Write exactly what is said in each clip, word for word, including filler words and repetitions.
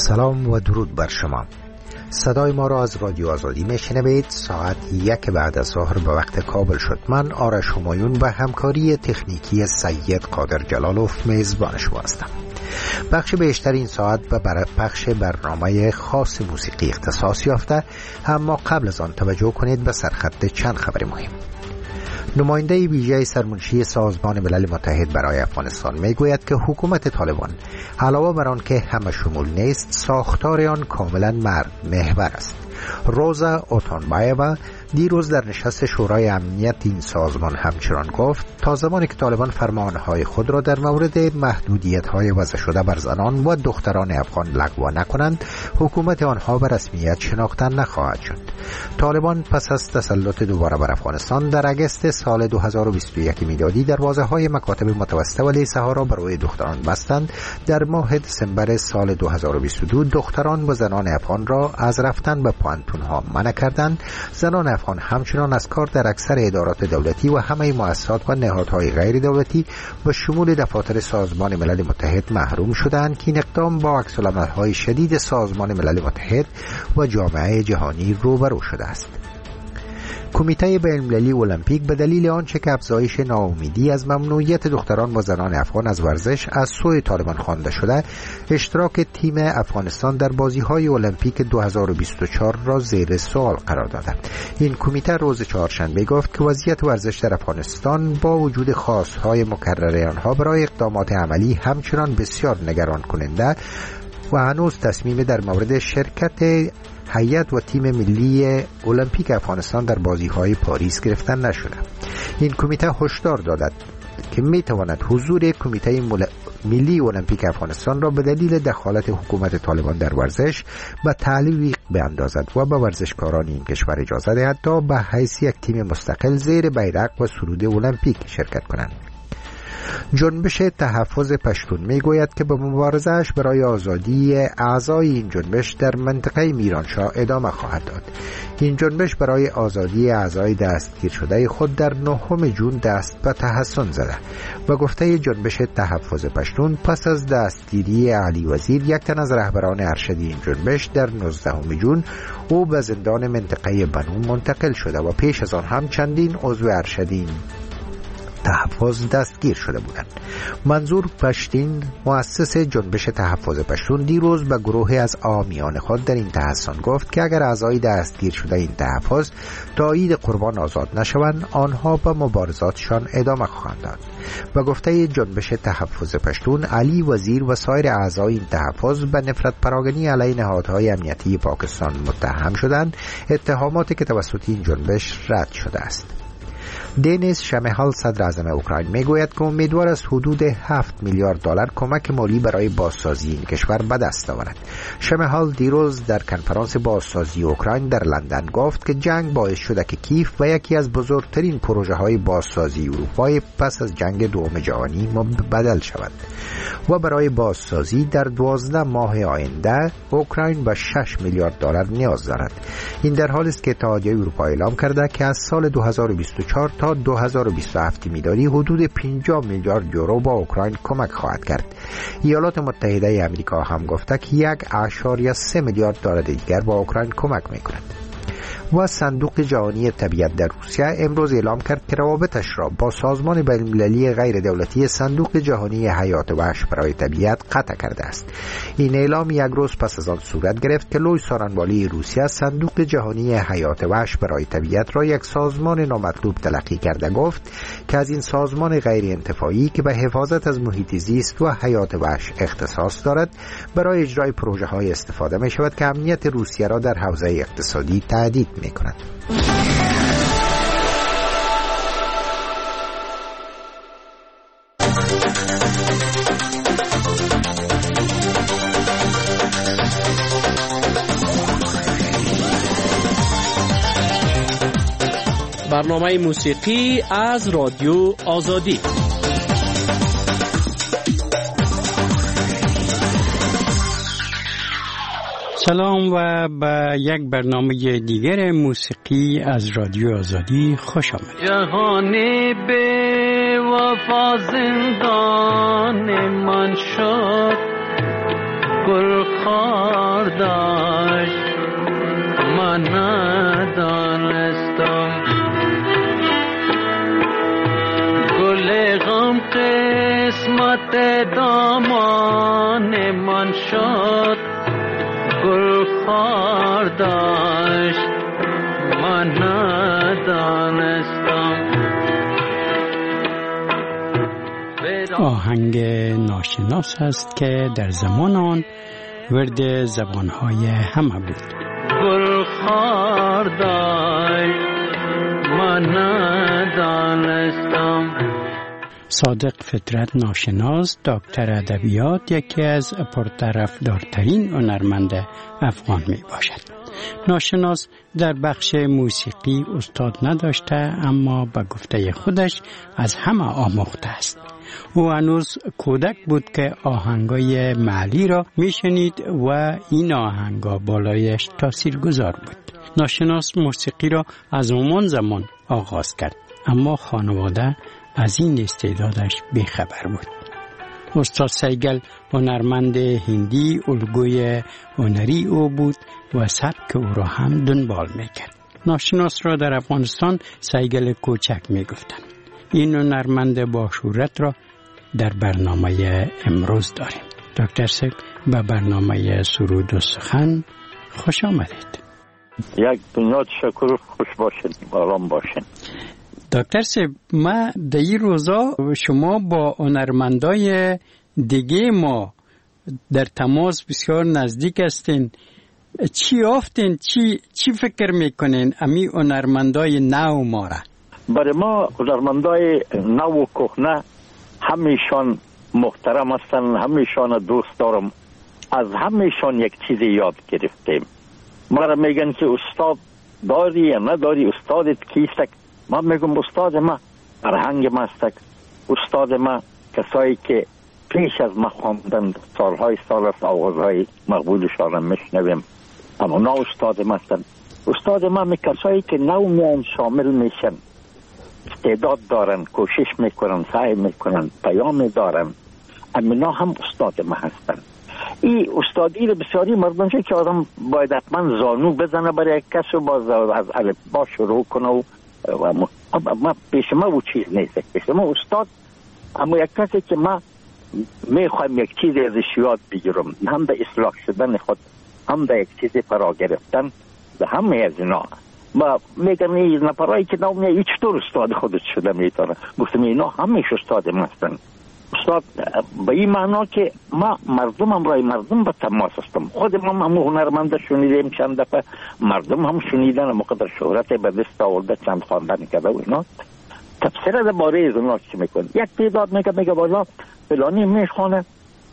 سلام و درود بر شما. صدای ما را از رادیو آزادی میشنوید. ساعت یک بعد از ظهر به وقت کابل شد. من آرش همایون و همکاری تکنیکی سید قادر جلالوف میزبان شما هستم. بخش بیشتر این ساعت و بر بخش برنامه خاص موسیقی اختصاص یافته، اما قبل از آن توجه کنید به سرخط چند خبر مهم. نماینده ویژه سرمنشی سازمان ملل متحد برای افغانستان میگوید که حکومت طالبان علاوه بر آن که همه شمول نیست، ساختار آن کاملا مرد محور است. روزا اوتانبایوا دیروز در نشست شورای امنیت این سازمان همچنان گفت تا زمانی که طالبان فرمانهای خود را در مورد محدودیت‌های وضع شده بر زنان و دختران افغان لغو نکنند، حکومت آنها به رسمیت شناخته نخواهد شد. طالبان پس از تسلط دوباره بر افغانستان در اگست سال دو هزار و بیست و یک میلادی دروازه‌های مکاتب متوسطه و لیسه‌ها را برای دختران بستند. در ماه دسامبر سال دو هزار و بیست و دو دختران و زنان افغان را از رفتن به پوانتون‌ها منع کردند. زنان افغان همچنان از کار در اکثر ادارات دولتی و همه مؤسسات و نهادهای غیر دولتی و شمول دفاتر سازمان ملل متحد محروم شدند که این اقدام با عکس‌العمل‌های شدید سازمان ملل متحد و جامعه جهانی روبرو شده است. کمیته بین‌المللی المپیک به دلیل آنچه که افزایش ناامیدی از ممنوعیت دختران و زنان افغان از ورزش از سوی طالبان خوانده شده، اشتراک تیم افغانستان در بازی‌های المپیک دو هزار و بیست و چهار را زیر سوال قرار داده. این کمیته روز چهارشنبه گفت که وضعیت ورزش در افغانستان با وجود خواست‌های مکرر آنها برای اقدامات عملی همچنان بسیار نگران کننده و هنوز تصمیم در مورد شرکت هیئت و تیم ملی المپیک افغانستان در بازی‌های پاریس گرفتن نشده. این کمیته هشدار دادد که می‌تواند حضور کمیته ملی المپیک افغانستان را به دلیل دخالت حکومت طالبان در ورزش به تعلیق بیاندازد و به ورزشکاران این کشور اجازه دهد تا به حیث یک تیم مستقل زیر بیرق و سرود المپیک شرکت کنند. جنبش تحفظ پشتون میگوید که به مبارزه‌اش برای آزادی اعضای این جنبش در منطقه میرانشاه ادامه خواهد داد. این جنبش برای آزادی اعضای دستگیر شده خود در نهم جون دست به تحسن زده و گفته جنبش تحفظ پشتون پس از دستگیری علی وزیر، یک تن از رهبران ارشدی این جنبش، در نوزدهم جون او به زندان منطقه بنو منتقل شده و پیش از آن هم چندین عضو ارشدی تحفظ دستگیر شده بودند. منظور پشتین، مؤسس جنبش تحفظ پشتون، دیروز به گروهی از عامیان خود در این تحسن گفت که اگر اعضای دستگیر شده این تحفظ تا عید قربان آزاد نشوند، آنها به مبارزاتشان ادامه خواهند داد. و گفته جنبش تحفظ پشتون، علی وزیر و سایر اعضای این تحفظ به نفرت پراگنی علیه نهادهای امنیتی پاکستان متهم شدند، اتهاماتی که توسط این جنبش رد شده است. دنیس شمهال، صدر اعظم اوکراین، میگوید که امیدوار است حدود هفت میلیارد دلار کمک مالی برای بازسازی این کشور به دست آورد. شمهال دیروز در کنفرانس بازسازی اوکراین در لندن گفت که جنگ باعث شده که کیف و یکی از بزرگترین پروژه های بازسازی اروپای پس از جنگ دوم جهانی بدل شود و برای بازسازی در دوازده ماه آینده اوکراین به شش میلیارد دلار نیاز دارد. این در حالی است که اتحادیه اروپا اعلام کرده که از سال دو هزار و بیست و چهار تا دو هزار و بیست و هفت میلادی حدود پنجاه میلیارد یورو با اوکراین کمک خواهد کرد. ایالات متحده آمریکا هم گفته که یک اشاریه سه میلیارد دلار دیگر با اوکراین کمک می‌کند. و صندوق جهانی طبیعت در روسیه امروز اعلام کرد که روابطش را با سازمان بین‌المللی غیر دولتی صندوق جهانی حیات وحش برای طبیعت قطع کرده است. این اعلام یک روز پس از آن صورت گرفت که لوی سارنوالی روسیه صندوق جهانی حیات وحش برای طبیعت را یک سازمان نامطلوب تلقی کرده گفت که از این سازمان غیر انتفاعی که به حفاظت از محیط زیست و حیات وحش اختصاص دارد برای اجرای پروژه های استفاده می شود که امنیت روسیه را در حوزه اقتصادی تهدید می کند. برنامه موسیقی از رادیو آزادی. سلام و به یک برنامه دیگر موسیقی از رادیو آزادی خوش آمدید. جهانی به وفا زندان من شد، گل خار داشت من ندانستم گل غم قسمت دامان من شد گل خار داشت من ندانستم. آهنگ ناشناس است که در زمان آن ورد زبانهای همه بود. گل خار داشت من ندانستم. صادق فطرت ناشناس، دکتر ادبیات، یکی از پرطرفدارترین هنرمند افغان می باشد. ناشناس در بخش موسیقی استاد نداشته، اما به گفته خودش از همه آموخته است. او هنوز کودک بود که آهنگای محلی را میشنید و این آهنگا بالایش تاثیرگذار بود. ناشناس موسیقی را از همان زمان آغاز کرد، اما خانواده از این استعدادش بیخبر بود. استاد سیگل هنرمند هندی الگوی هنری او بود و سبک او را هم دنبال میکرد. ناشناس را در افغانستان سیگل کوچک میگفتند. این هنرمند با شهرت را در برنامه امروز داریم. دکتر سیب به برنامه سرود و سخن خوش آمدید. یک دنیا شکر، خوش باشید، آرام باشید. دکتر سیب، ما در این روزا شما با هنرمندای دیگه ما در تماس بسیار نزدیک هستین. چی آفتین؟ چی چی فکر میکنین امی هنرمندای نو ما را؟ برای ما هنرمندای نو و کهنه همیشان محترم هستن، همیشان دوست دارم. از همیشان یک چیز یاد گرفتیم. ما را میگن که استاد داری یا نداری، استادت کیست؟ ما میگم استاد ما فرهنگ ما است. استاد ما کسایی که پیش از ما خواندن، سالهای سال است آوازهای مقبولشان را میشنویم، اما نه استاد ما هستن. استاد ما می کسایی که نو میان شامل میشن، استعداد دارن، کوشش میکنن، سعی میکنن، پیام دارن، اما هم استاد ما هستن. این استادی رو بسیاری مردم چه که آدم باید حتما زانو بزنه برای یک کس و باز از الفبا شروع کنه و ما پیش ما او چیز نیست. پیش ما استاد اما یک کسی که ما میخوایم یک چیز ازش یاد بگیرم، هم به اصلاح شدن خود، هم به یک چیز فرا گرفتن، به همه از اینا ما میگم این نفرایی که نامی هیچ طور استاد خودت شده میتونه. گفتم اینا همیش استاد ما هستن. استاد به این معنا که ما مردم هم رای مردم به تماس هستم. خود ما هم هنرمنده شنیدیم چند دفعه، مردم هم شنیدن، مقدر شهرت به دست آورده، چند خواندن کرده و اینا. تفسیر از باره از اونا چی میکنه؟ یک تعداد میگه میگه والا فلانی میخوانه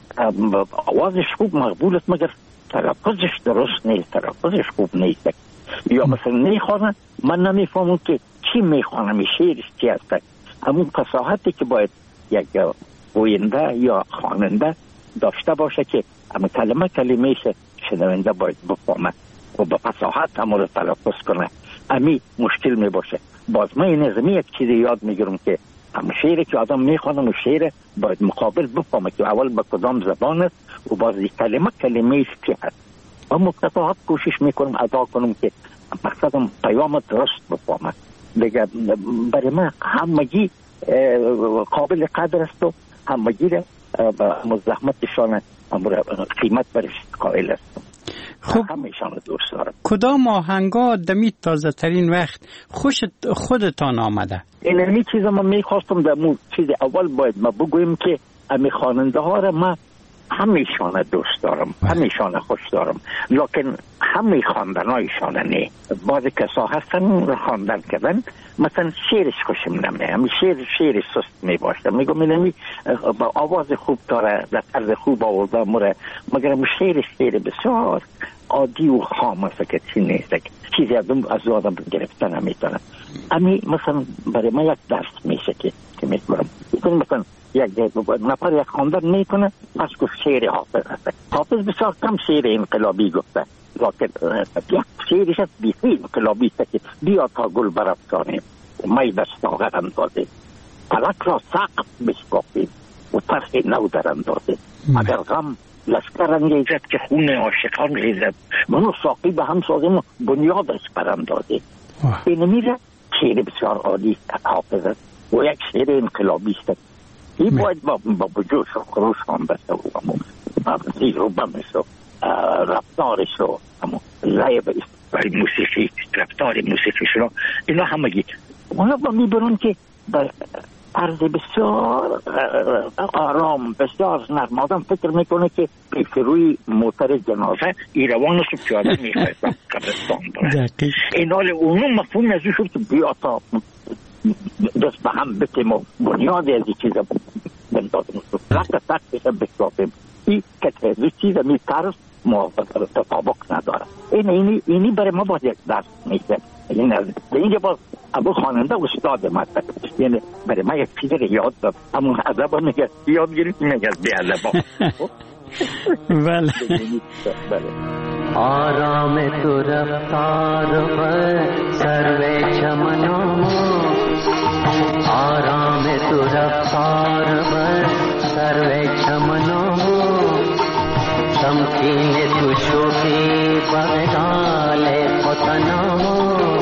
آوازش خوب مقبولت، مگر تلفظش درست نیست، تلفظش خوب نیست. یا مثلا میخوانه من نمیفهمم که چی میخوانه، می شعرش چی هست. همون فصاحتی که باید یک گوینده یا خواننده داشته باشه که اما کلمه کلمهش شنونده باید بفهمه و به فصاحت هم رو تلفظ کنه. امی مشکل می باشه. باز من این ازمی یک چیزی یاد میگیرم که اما شعری که آدم میخوانه و شعر باید مقابل بفهمه که اول به کدام زبان است و باز کلمه کلمهش چی هست. و مقتطعات کوشش میکنم ادا کنم که مقصدم پیام درست بفهمه. دیگه برای من همگی قابل قدر است و همگی را مزحمتشان قیمت برش قائل است. خب همیشان دوست دارم. کدام آهنگا دمی تازه ترین وقت خوشت خودتان آمده؟ این همی چیز ما میخواستم در مو چیز اول باید ما بگویم که امی خواننده ها را ما همیشان دوست دارم، همیشان خوش دارم، لیکن همی خواندن هایشان نه. بعضی کسا هستن خواندن کردن، مثلا شعرش خوشم نمیاد، همی شعر شعرش سست می باشه، میگم اینمی با آواز خوب داره، در طرز خوب آورده مره، مگر شعرش شعر بسیار عادی و خام است که چی نیست، چیزی از آدم گرفتن نمیتونه. امی مثلا برای من یک درس میشه که که میتونم مثلا یک نفر یک خواندن میکنه، پس گفت شعر حافظ هست. حافظ بسیار کم شعر انقلابی گفته، لیکن یک شعرش هست بیخی انقلابی است که بیا تا گل برافکنیم می دست آغر اندازیم، فلک را سقف بشکافیم و طرح نو در اندازیم. اگر غم لشکر انگیزد که خون عاشقان ریزد، منو ساقی به هم سازیم بنیادش برم داده. این میره شعر بسیار عالی حافظ است و یک شعر انقلابی است. این باید با با جوش و خروش هم بسته و زیر و بمش و رفتارش و لعب موسیقی، رفتار موسیقیش رو اینا همگی اونا با میبرون که طرز بسیار آرام، بسیار نرم. آدم فکر میکنه که پیش روی موتر جنازه ایروانش رو پیاده میخواید قبرستان بره. این حال اونو مفهوم ازی شد که بیا تا دست به هم بتیم و بنیاد از این چیز بندازم رقت تقتش بسازیم. این که چیز می طرز موافقه تطابق نداره. این اینی اینی برای ما باید یک درس میشه. این اینجا باز ابو خواننده استاد مطلب، یعنی برای ما یک چیز رو یاد داد، همون ادب میگه یاد گرفت میگه بی ادب. بله. آرام تو رفتار و سرو چمنو، آرام تو رفتار و سرو چمنو، تمکین تو شوخی بغدال خطنو،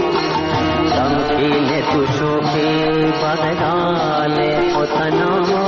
تمکین تو شوخی بغدال خطنو.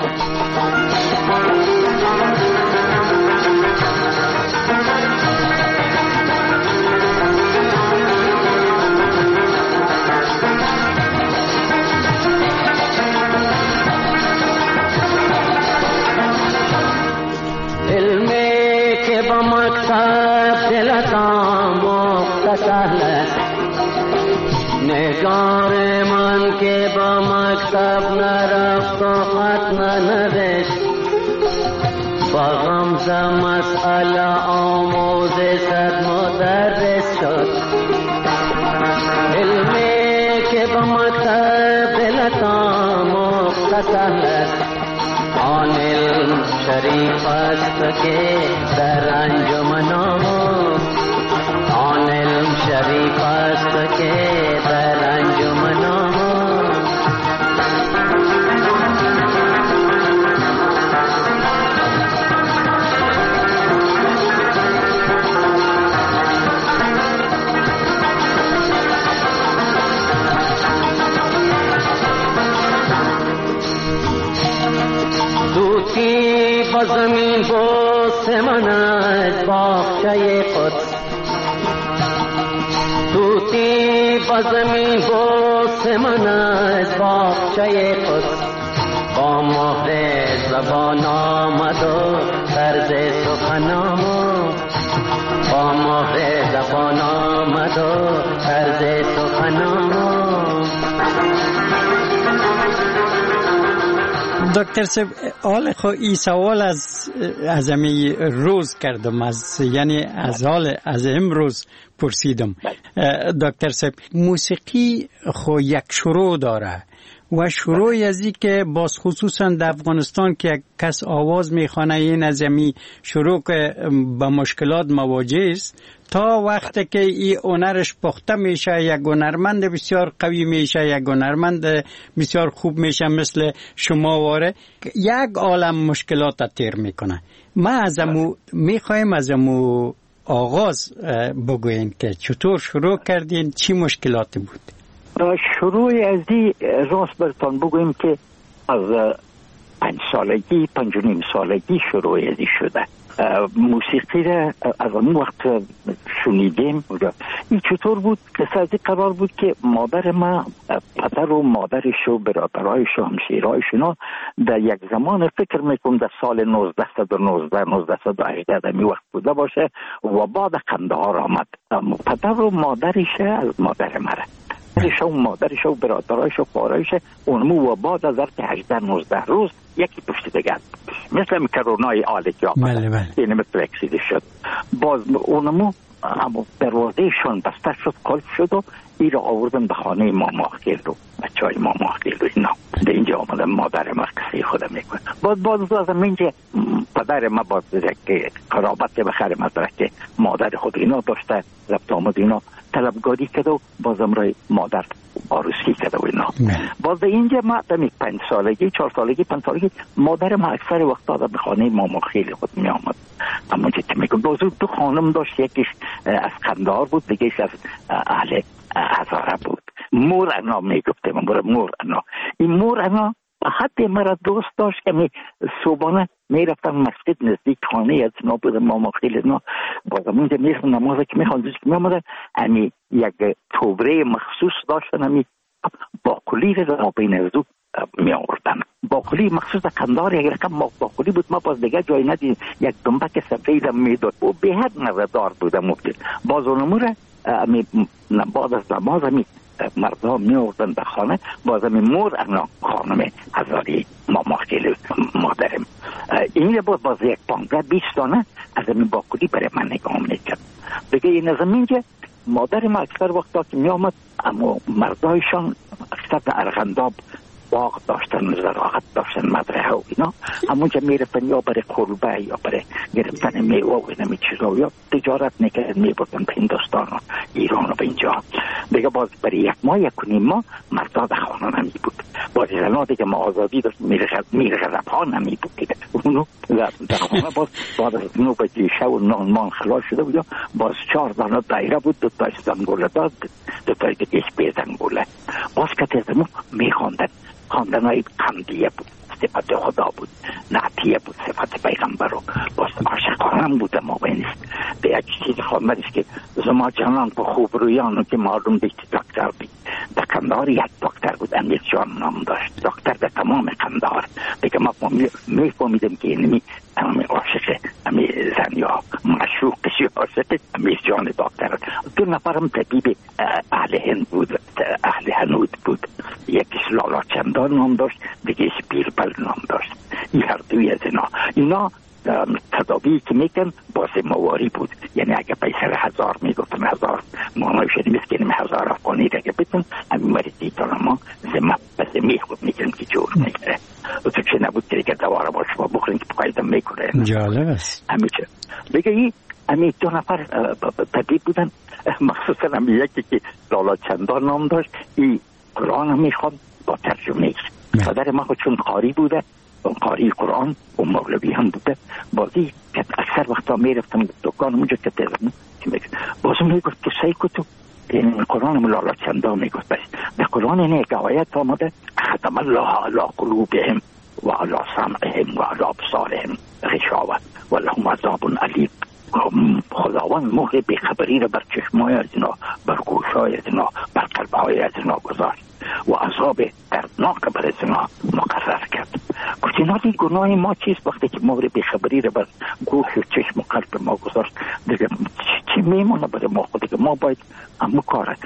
نگار من که با مکتب نرفت و خط ننوشت، با غمزه مسئله آموز صد مدرس شد. علمی که با مکتب دلتا مختصر است، آن علم شریف است که در انجمنام، آن علم شریف است که در انجمنام. دوتی با زمین بوس من از باغچه قدس، توتی با زمین بوس من از باغچه قدس، با مهر زبان آمد و طرز سخنام، با مهر زبان آمد و طرز سخنام. دکتر صاحب حال خو ای سوال از از امی روز کردم، از یعنی از حال از امروز پرسیدم. دکتر صاحب موسیقی خو یک شروع داره و شروع ازی که باز خصوصا در افغانستان که یک کس آواز میخوانه این از امی شروع که با مشکلات مواجه است تا وقتی که این هنرش پخته میشه، یک هنرمند بسیار قوی میشه، یک هنرمند بسیار خوب میشه مثل شما واره، یک عالم مشکلات تیر میکنه. ما از امو میخوایم از امو آغاز بگوین که چطور شروع کردین، چی مشکلاتی بود؟ شروع از دی راست برتان بگویم که از پنج سالگی پنج و نیم سالگی شروع از دی شده. موسیقی را از اون وقت شنیدیم. این چطور بود؟ قصه از قرار بود که مادر ما، پدر و مادرش و برادرایش و همسایه‌هایشون در یک زمان فکر میکنم در سال نوزده و نوزده نوزده و هجده در می وقت بوده باشه و بعد قندهار آمد. پدر و مادرش از مادر مره پدرش و مادرش و برادرایش و خواهرایش اونمو و بعد از ارک هجده نوزده روز یکی پشت دیگر مثل کرونای آلی که آمده این مثل اکسیده شد. باز اونمو دروازهشون بسته شد، قلب شد و ای را آوردن به خانه ماما خیل رو بچه های ماما خیل رو اینا در اینجا آمدن. مادر ما قصه خودم میکنه. باز باز از اینجا پدر ما باز که قرابت بخیر مدرک مادر خود اینا داشته رفت آمد اینا طلبگاری کرد و باز امرای مادر عروسی کرده و اینا. باز اینجا ما دمی پنج سالگی چهار سالگی پنج سالگی مادر ما اکثر وقتا به خانه ماما خیلی خود می آمد. اما چه میگم بازو دو خانم داشت، یکیش از قندهار بود دیگهش از اهل هزاره بود. مور انا میگفته من مور انا. این مور انا حتی مرا دوست داشت که می صبحانه میرفتم مسجد نزدیک خانه از نا بود ماما خیلی نا بازم اونجا میرفتم نماز که میخواندش که میامدن امی یک توبره مخصوص داشتن امی باقلی را بین از دو می آوردن. باقلی مخصوص قندار یک رقم باقلی بود، ما باز دیگه جای ندید یک دنبک سفید میداد و به حد نظردار بودم مبتید باز اونمو را بعد از نماز امی مردم می آوردن به خانه باز امی مور انا خانم هزاری ماما خیلی مادرم این بود باز یک پانزده بیست دانه از امی باقلی برای من نگاه میکرد. دیگه این از اینجا مادر ما اکثر وقتا که می آمد اما مردایشان اکثر در ارغنداب باغ داشتن، زراعت داشتن، مزرعه و اینا، همونجا میرفتن یا برای کلبه یا برای گرفتن میوه و اینا می چیزا یا تجارت میکردن میبردن به هندوستان و ایران و به اینجا. دیگه باز برای یک ماه یک کنیم ما مردا در خانه نمی بود. باز زنا دیگه ما آزادی داشت میرغذب ها نمی بود دیگه اونو در خانه باز بعد از نو بجی شو و نان مان خلاص شده بود باز چهار دانه دایره بود، دو تا زنگوله داد، دو تا دیگه به زنگوله باز که تزمو میخواندن. خواندن های قمدیه بود، صفت خدا بود، نعتیه بود، صفت پیغمبر رو باز عاشقانم بود. ما بینست به یک چیز خواندنش که زما جانان په خوب رویانو که معلوم بیشتی دکتر بید. در قندهار یک دکتر بود، امیر جان نام داشت، دکتر در تمام قندهار. دیگه ما میفهمیدم که اینمی امی عاشق امی زن یا معشوقش یا عاشق امیر جان دکتر. دو نفرم طبیب اهل هند بود، اهل هنود بود. یکیش لالا چندان نام داشت، دیگهش بیربل نام داشت. این هر دوی از اینا اینا تدابی که میکن باز مواری بود، یعنی اگه پیسر هزار میگفتن هزار مانای شدی مسکنیم هزار افغانی دیگه بتون همین مریضی تا ما زمه بس میخود میکنیم که جور میگره و تو چه نبود که دیگه دواره با شما بخورین که پایدم میکنه. جالب است. همین چه بگه این همین دو نفر طبیب بودن، مخصوصا همین یکی که لالا چندان نام داشت این قرآن هم میخواد با ترجمه ایست. پدر ما خود چون قاری بوده، قاری قرآن و مولوی هم بوده، بازی که اکثر وقتا میرفتم دکان اونجا که تزمون بازم میگفت که سعی کتو این قرآن مولانا چندان میگفت بس در قرآن این یک آیت آمده ختم الله علی قلوبهم و علی سمعهم و علی ابصارهم غشاوه و لهم عذاب علیم. خداوند مهر بیخبری را بر چشمای از اینا، بر گوشای از اینا، بر قلبهای از اینا گذاشت و عذاب دردناک بر از اینا مقرر کرد. گفت اینا دی گناه ما چیست وقتی که مهر بیخبری را بر گوش و چشم و قلب ما گذاشت دیگه چی میمونه برای ما خود که ما باید همه کاره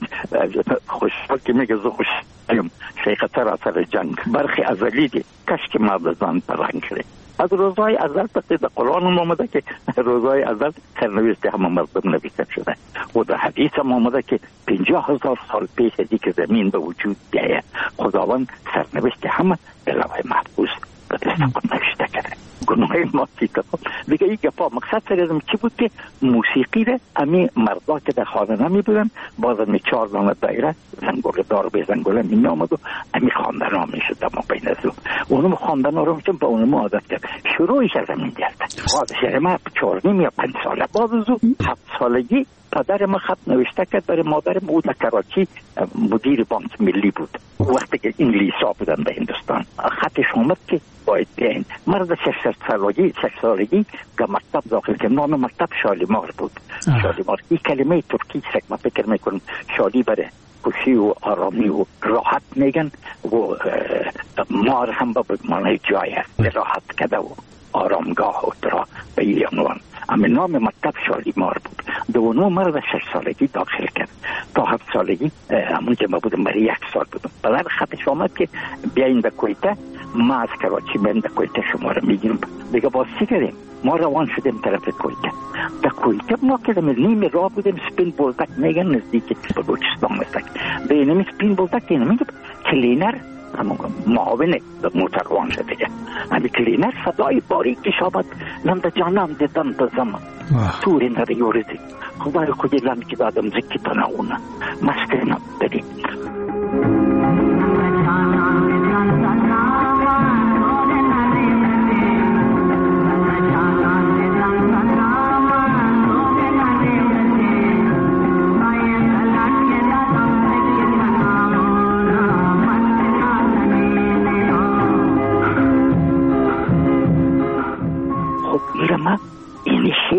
خوشحال که میگه زو خوش ایم شیخ سراسر جنگ برخی ازلی دی کشک مردزان پرنگ کرده. از روزهای ازل پس در قرآن هم آمده که روزهای ازل سرنوشت همه مردم نوشته شده و در حدیث هم آمده که پنجاه هزار سال پیش از که زمین به وجود بیاید خداوند سرنوشت همه به لوح محفوظ به دست خود نوشته کرده. گناه ما چیزا دیگه این گفا مقصد سرزم چی بود که موسیقی را امی مردا که در خانه نمی بودن باز امی چهار دانه دایره زنگوله دار به زنگوله می آمد و امی خواندن ها می شد اما بین از او اونم خواندن ها رو چون به اونم عادت کرد. شروعش از همین گرده خواهد ما چهار نیم یا پنج ساله باز از او هفت سالگی پدر ما خط نوشته کرد برای مادرم او در کراچی مدیر بانک ملی بود وقتی که انگلیسا بودن به هندوستان. خطش آمد که باید بیاین. مرد شش سالگی شش سالگی که مکتب داخل که نام مکتب شالیمار بود. شالیمار این کلمه ترکی سک ما فکر میکنم شالی بره خوشی و آرامی و راحت میگن و مار هم به معنی جای است راحت کده و آرامگاه و ترا به این عنوان. اما نام مکتب شالیمار بود. دوانو مرد شش سالگی داخل کرد تا هفت سالگی همونجا ما بودم برای یک سال بودم. بعد خطش آمد که بیاین در کویته ما از کراچی بیاین در کویته شما رو میگیرم. دیگه باز چی کردیم ما روان شدیم طرف کویته. در کویته ما کردم نیم راه بودیم سپین بولدک میگن نزدیک بلوچستان مستک به اینمی سپین بولدک اینم میگم کلینر معاون موتر روان شده دیگه همی کلینر صدای باریکش آمد لنده جانم دیدم تا زمان توری نده یورزی خدای خودی لنده که دادم زکی تناونه مسکنم بدیم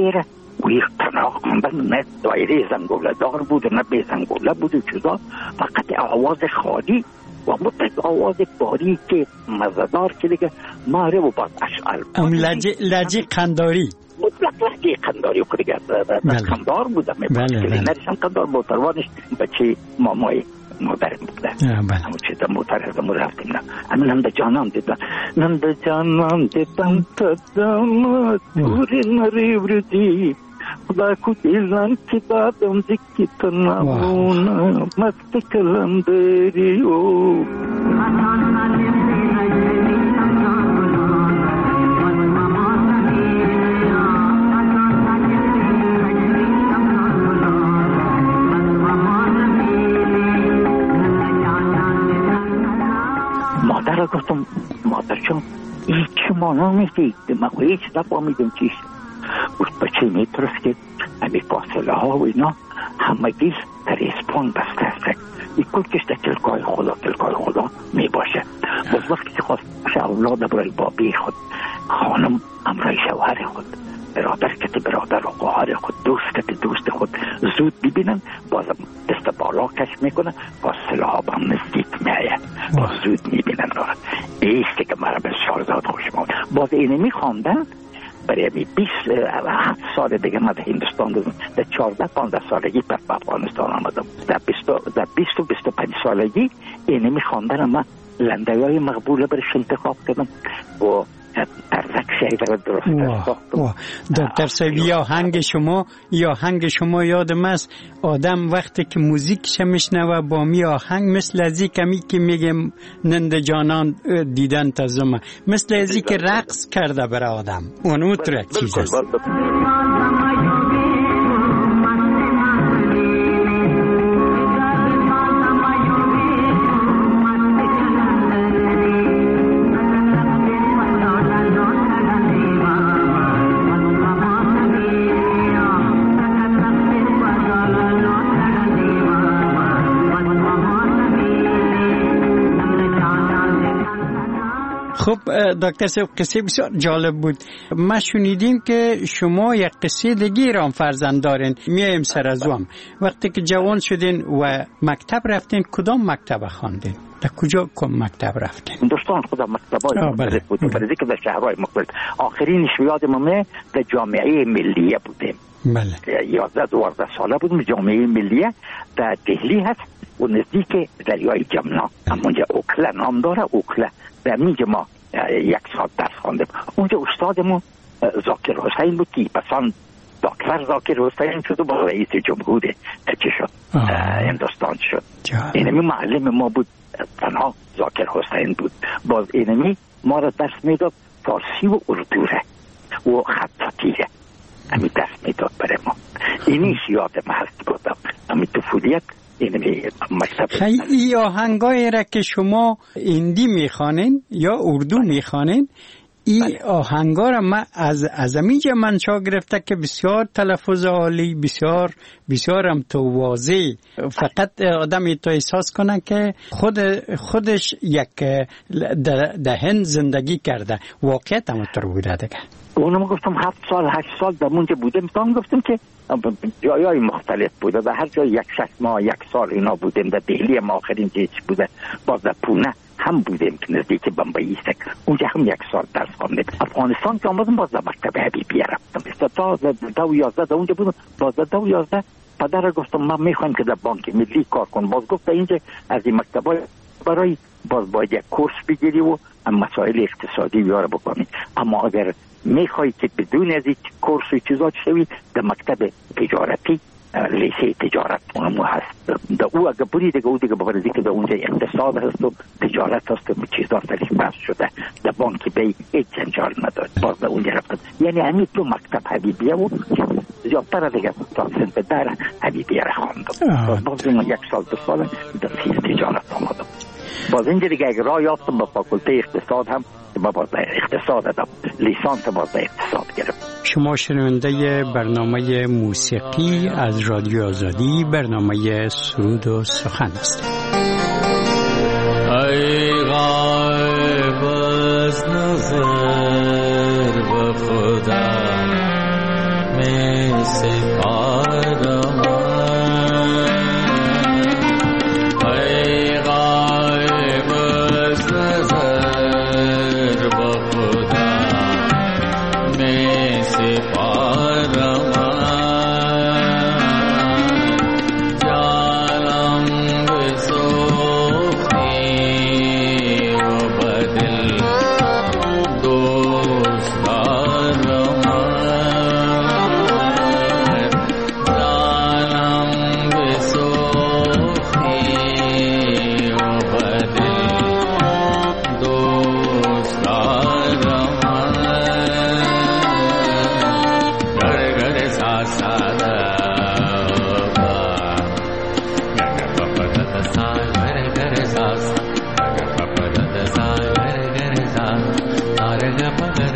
غیره و یک تنها خواندن، نه دایره زنگوله دار بود نه به زنگوله بود و چیزا، فقط آواز خالی و مطلق آواز باری که مزدار که دیگه ماره و باز اشعال ام لجه لجه قنداری مطلق لجه قنداری و که دیگه قندار بودم نریشم قندار موتروانش بچه مامای مادرم بوده همون چه در موتر هستم و رفتیم نه همین نم در جانان دیدم نم در جانان دیدم تا داماد دوری نری وردی خدا کو دیلان که دادم دیکی تا نمونه مست کلم داری او مادر گفتم مادر چون این چه مانا میفید من هیچ نفهمیدم چیش گفت بچه میترس که همی فاصله ها و اینا همه گیز در اسپان بسته است این کل کشته تلکای خدا تلکای خدا می باشه باز وقتی که خواست اولاد برای بابی خود خانم امرای شوهر خود برادر کت برادر و خواهر خود دوست کت دوست خود زود ببینن بازم دست بالا کش میکنن فاصله ها با هم نزدیک میایه باز زود میبینن دارن ایستی که مرا به شارزاد خوش مود باز اینه میخواندن برای بیست هفت سال دیگه من در هندوستان بودم در چهارده پانزده سالگی پر افغانستان آمدم در بیست و بیست و پنج سالگی اینه میخواندن من لندگی های مقبوله برش انتخاب کردم و ترزک شهر درست ساختم. دکتر سیبی یا هنگ شما یا هنگ شما یادم است آدم وقتی که موزیک میشنوه با می آهنگ مثل ازی کمی که میگم نند جانان دیدن تزمه مثل ازی که رقص کرده برای آدم اون اوتر یک چیز است. خب دکتر صاحب قصه بسیار جالب بود. ما شنیدیم که شما یک قصه دیگه را فرزند دارین. میایم سر از وام وقتی که جوان شدین و مکتب رفتین کدام مکتب خواندین؟ در کجا کم مکتب رفتین؟ هندوستان خدا مکتبای مختلف بود. برای که در شهرهای مختلف آخرین شویاد ما در جامعه ملیه بودیم. بله. یازده دوازده ساله بودیم. جامعه ملیه در دهلی هست و نزدیک دریای جمنا. همونجا اوکلا نام داره. اوکلا در میگه ما یک ساعت درس خواندیم. اونجا استادمون ذاکر حسین بود که پسان دکتر ذاکر حسین شد و با رئیس جمهور چه شد هندوستان شد. اینمی معلم ما بود تنها ذاکر حسین بود. باز اینمی ما را درس میداد فارسی و اردو و خطاطیه همی درس میداد برای ما. اینی یاد ما هست بودم همی طفولیت خیلی ای آهنگای را که شما هندی میخوانین یا اردو میخوانین ای آهنگا را من از از امیجا منشا گرفته که بسیار تلفظ عالی بسیار بسیار هم تو واضح فقط آدم تو احساس کنه که خود خودش یک ده هند زندگی کرده واقعیت هم طور بوده دیگه. اونم گفتم هفت سال هشت سال در اونجا بودم تام گفتم که جایای مختلف بوده و هر جای یک شش ماه یک سال اینا بودیم. در دهلی ما آخرین چیز بوده. باز در پونه هم بودیم که نزدیک بمبئی است اونجا هم یک سال درس خواندیم. افغانستان که آمدم باز در مکتب حبیبیه رفتم تا دو یازده در اونجا بودم. باز در دو یازده پدر گفتم من میخوایم که در بانک ملی کار کنم. باز گفت اینجا از این مکتبای برای باز باید یک کورس بگیری و مسائل اقتصادی یاره بکنی. اما اگر میخوایی که بدون از این کورس و چیزات شوی در مکتب تجارتی لیسه تجارت اونمو هست. در او اگر بری دیگه او دیگه ببرزی که در اونجا اقتصاد هست و تجارت هست و چیزات تلیف بس شده. در بانک بی هیچ جنجال نداد. باز در اونجا رفتم. یعنی همین تو مکتب حبیبیه و زیادتر دیگه تا سنت در حبیبیه را خواندم. باز این یک سال دو سال در فیز تجارت آمدم. باز اینجا دیگه اگر راه یافتم با فاکولته اقتصاد هم با باز اقتصاد دادم. لیسانس باز اقتصاد گرفتم. شما شنونده برنامه موسیقی از رادیو آزادی برنامه سرود و سخن هستید. ای غایب از نظر به خدا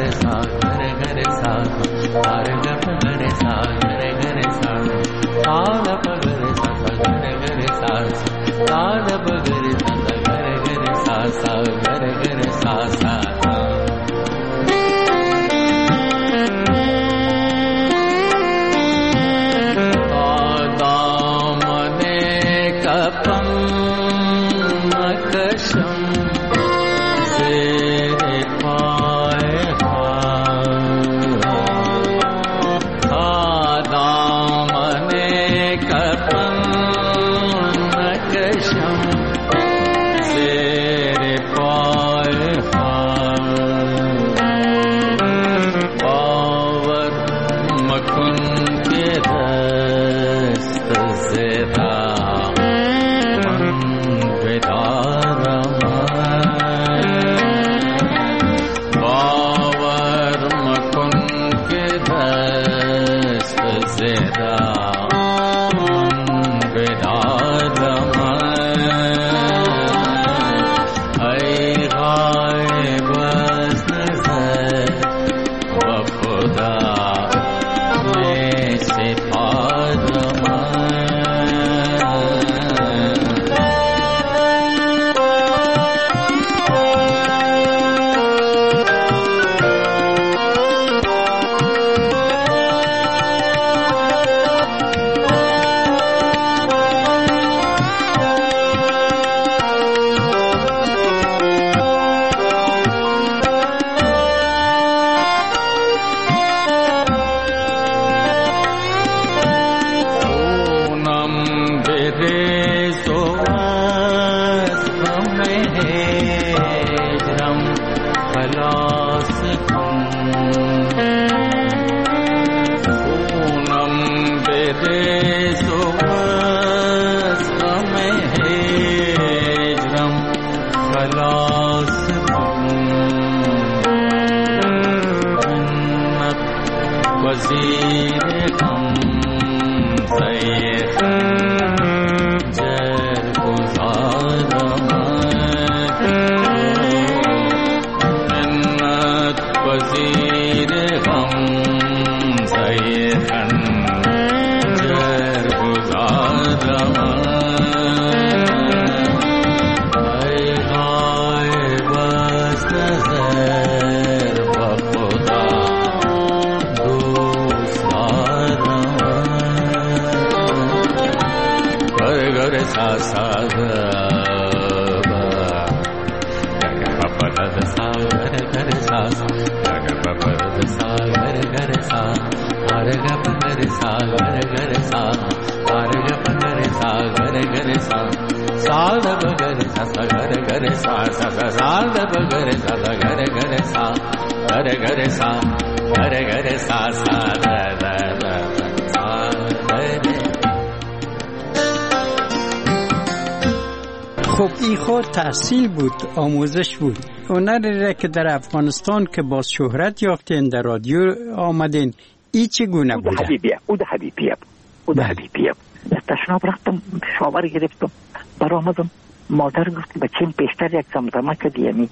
خب این خود تحصیل بود، آموزش بود. هنری که در افغانستان که باز شهرت یافتین در رادیو آمدین، ای چگونه بوده؟ او ده حبیبیه او ده حبیبیه او ده حبیبیه تشناب رفتم، شاور گرفتم، برآمدم، مادر گفت بچه‌م پیشتر یک زمزمه کردی، یعنی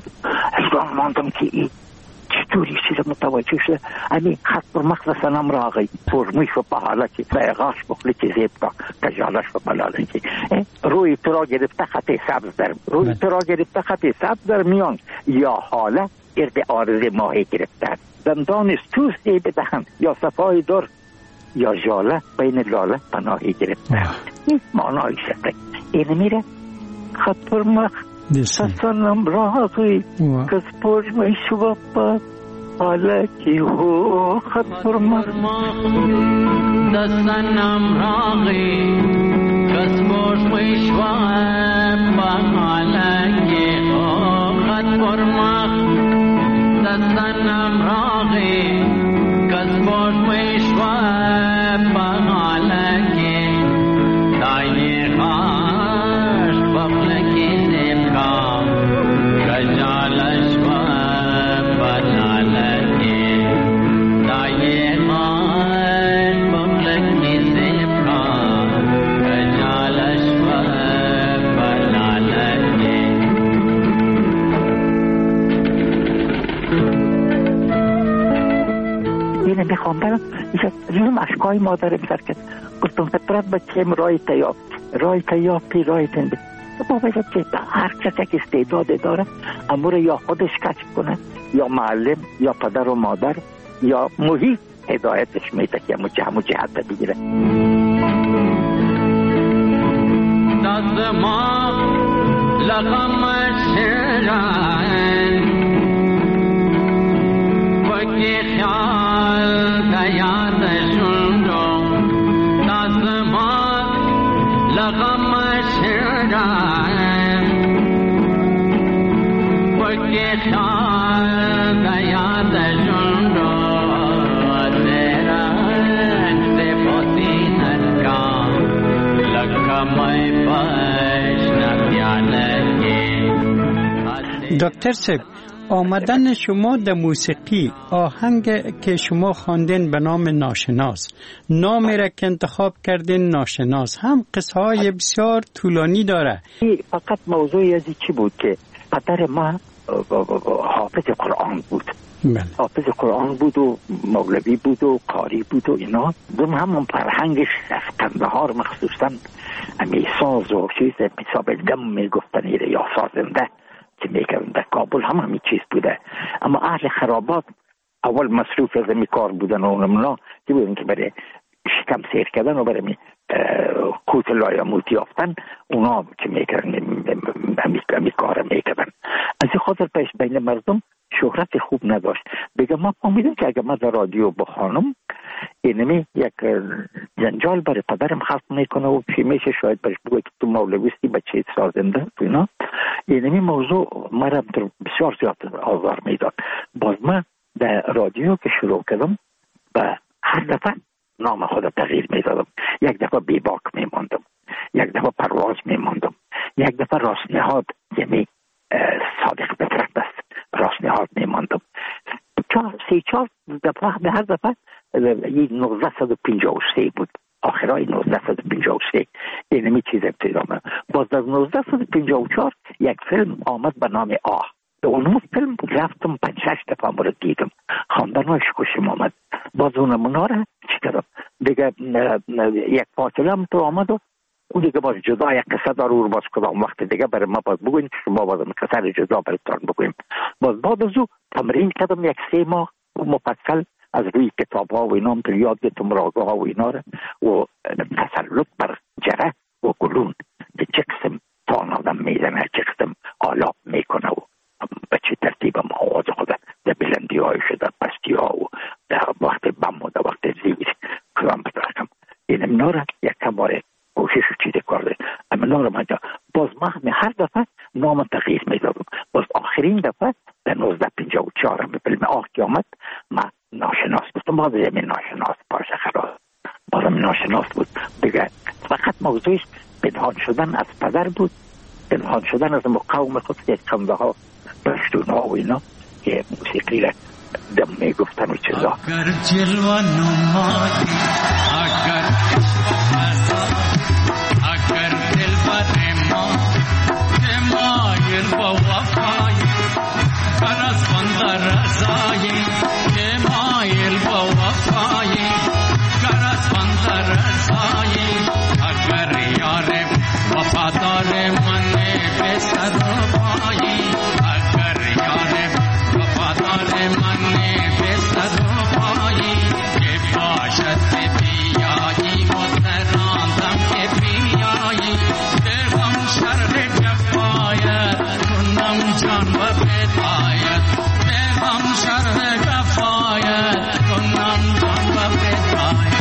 حیران ماندم که این چطوری چیز متوجه شده. امی خط پر مغز سنم راغی فرمیش و پهالتی فیغاش بخلی که زیب کا کجالش و بلالتی روی تو را گرفته خط سبز در روی تو را گرفته خط سبز در میان، یا حاله گرد آرز ماهی گرفته، دندان استوسی بدهن، یا صفای در یا جاله بین لاله پناهی گرفته. این معنای شده. این میره خط پر مغز سنم راغی کس پوش می شو با حالتی هو خط پر مغز سنم راغی کس پوش می شو با حالتی هو خط پر مغز سنم راغی کس پوش می شو با حالتی دای خاش بخلکی کجالش و بلالتی دای خاش بخلکی زیبکا کجالش و بلالتی آمدن زیرم اشکای مادرم سر کرد. گفتم فطرت بچه‌م رای تیاب رای تیابی رای تنبی با باید که هر کسی که استعداد داره امور یا خودش کشف کنه یا معلم یا پدر و مادر یا محیط هدایتش میده که همو جهت بگیره. دست ما لغم شیران وکی خیال دیادشون رو دست ما لغم شیران وکی خیال دیادشون رو دکتر صاحب، آمدن شما در موسیقی، آهنگ که شما خواندین به نام ناشناس، نامی را که انتخاب کردین ناشناس، هم قصه های بسیار طولانی داره. فقط موضوعی ازی چی بود که پدر ما حافظ قرآن بود. بله. حافظ قرآن بود و مولوی بود و قاری بود و اینا. دوم همون فرهنگش از کندهار مخصوصا امی ساز و چیز حساب دم میگفتن یا سازنده که میکردن در کابل هم همین چیز بوده. اما اهل خرابات اول مصروف از امی کار بودن و اونمنا که بودن که برای شکم سیر کردن و برای کوت لایموت یافتن اونا که میکردن امی کار میکردن. از این خاطر پیش بین مردم شهرت خوب نداشت. بگم ما فهمیدم که اگر من در رادیو بخوانم اینمی یک جنجال برای پدرم خلق میکنه و چی میشه شاید برش بگوی که تو مولویستی بچه سازنده اینا. اینمی موضوع مرا بسیار زیاد آزار میداد. باز من در رادیو که شروع کردم و هر دفعه نام خود تغییر میدادم. یک دفعه بیباک میماندم، یک دفعه پرواز میماندم، یک دفعه راست نهاد یعنی صادق فطرت است راست نهاد میماندم. چهار سی چهار دفعه به هر دفعه نوزده و پنجاه و سه بود، آخرای نوزده و پنجاه و سه اینمی چیز ابتدا من. باز در نوزده و پنجاه و چهار یک فیلم آمد به نام آه. به اون فیلم رفتم پنج شش دفعه مورد دیدم، خواندنش خوشم آمد. باز اونمونا را چی کردم دیگه یک فاصله هم تو آمد و اون دیگه باز جدا یک قصه داره او باز کدام وقت دیگه برای ما باز بگوین که شما باز قصه جدا برایتان بگویم. باز بعد از او تمرین کردم یک سه ماه مفصل از روی کتاب ها و اینا هم یاد گرفتم راگه ها و اینا را و تسلط بر جره و گلون که چه قسم تان آدم میزنه، چه قسم آلاب میکنه و به چه ترتیب هم آواز خود در بلندی های شده پستی ها و در وقت بم و در وقت زیر کلام بترکم. این امنا را یک کماره کوشش چیز کرده. امنا را من باز ما هر دفعه نام تغییر میدادم. باز آخرین دفعه در نوزده پنجاه و چهار به فیلم آه که آمد ما ناشناس بودم. باز زمین ناشناس پارچه خراز بازم ناشناس بود دیگه. فقط موضوعش پنهان شدن از پدر بود، پنهان شدن از قوم خود که کنده ها پشتون ها و اینا که موسیقی را دم میگفتن و چیزا. اگر جلوه نمایی اگر اگر دل بر ما مایل با وفایی برس بندر رضایی مایل با وفایی برس بندر رضایی اگر یار وفادار من بستر پایی اگر یار وفادار من بستر پایی که باشد بیایی مستراندم که بیایی بغم شرق کفایت کنم جان و بدایت بغم شرق کفایت کنم جان و بدایت.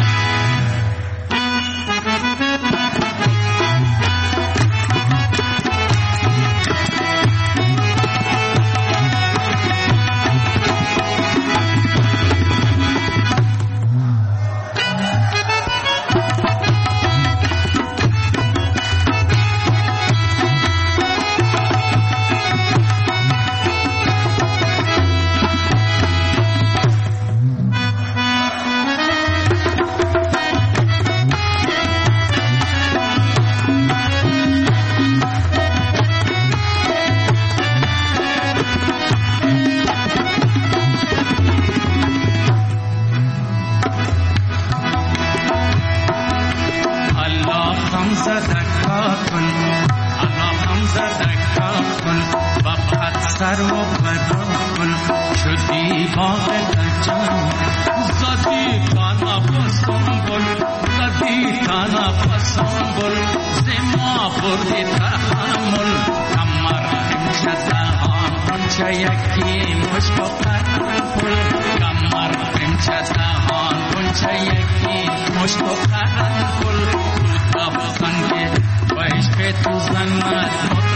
سر و برابل شدی باغ لجن زدی تانا پسنبل زدی تانا پسنبل زما بردی تحمل کمر امشد آن کنچه یکی مشتقن پل کمر امشد آن کنچه یکی مشتقن پل تا بخنگی و عشق تو زند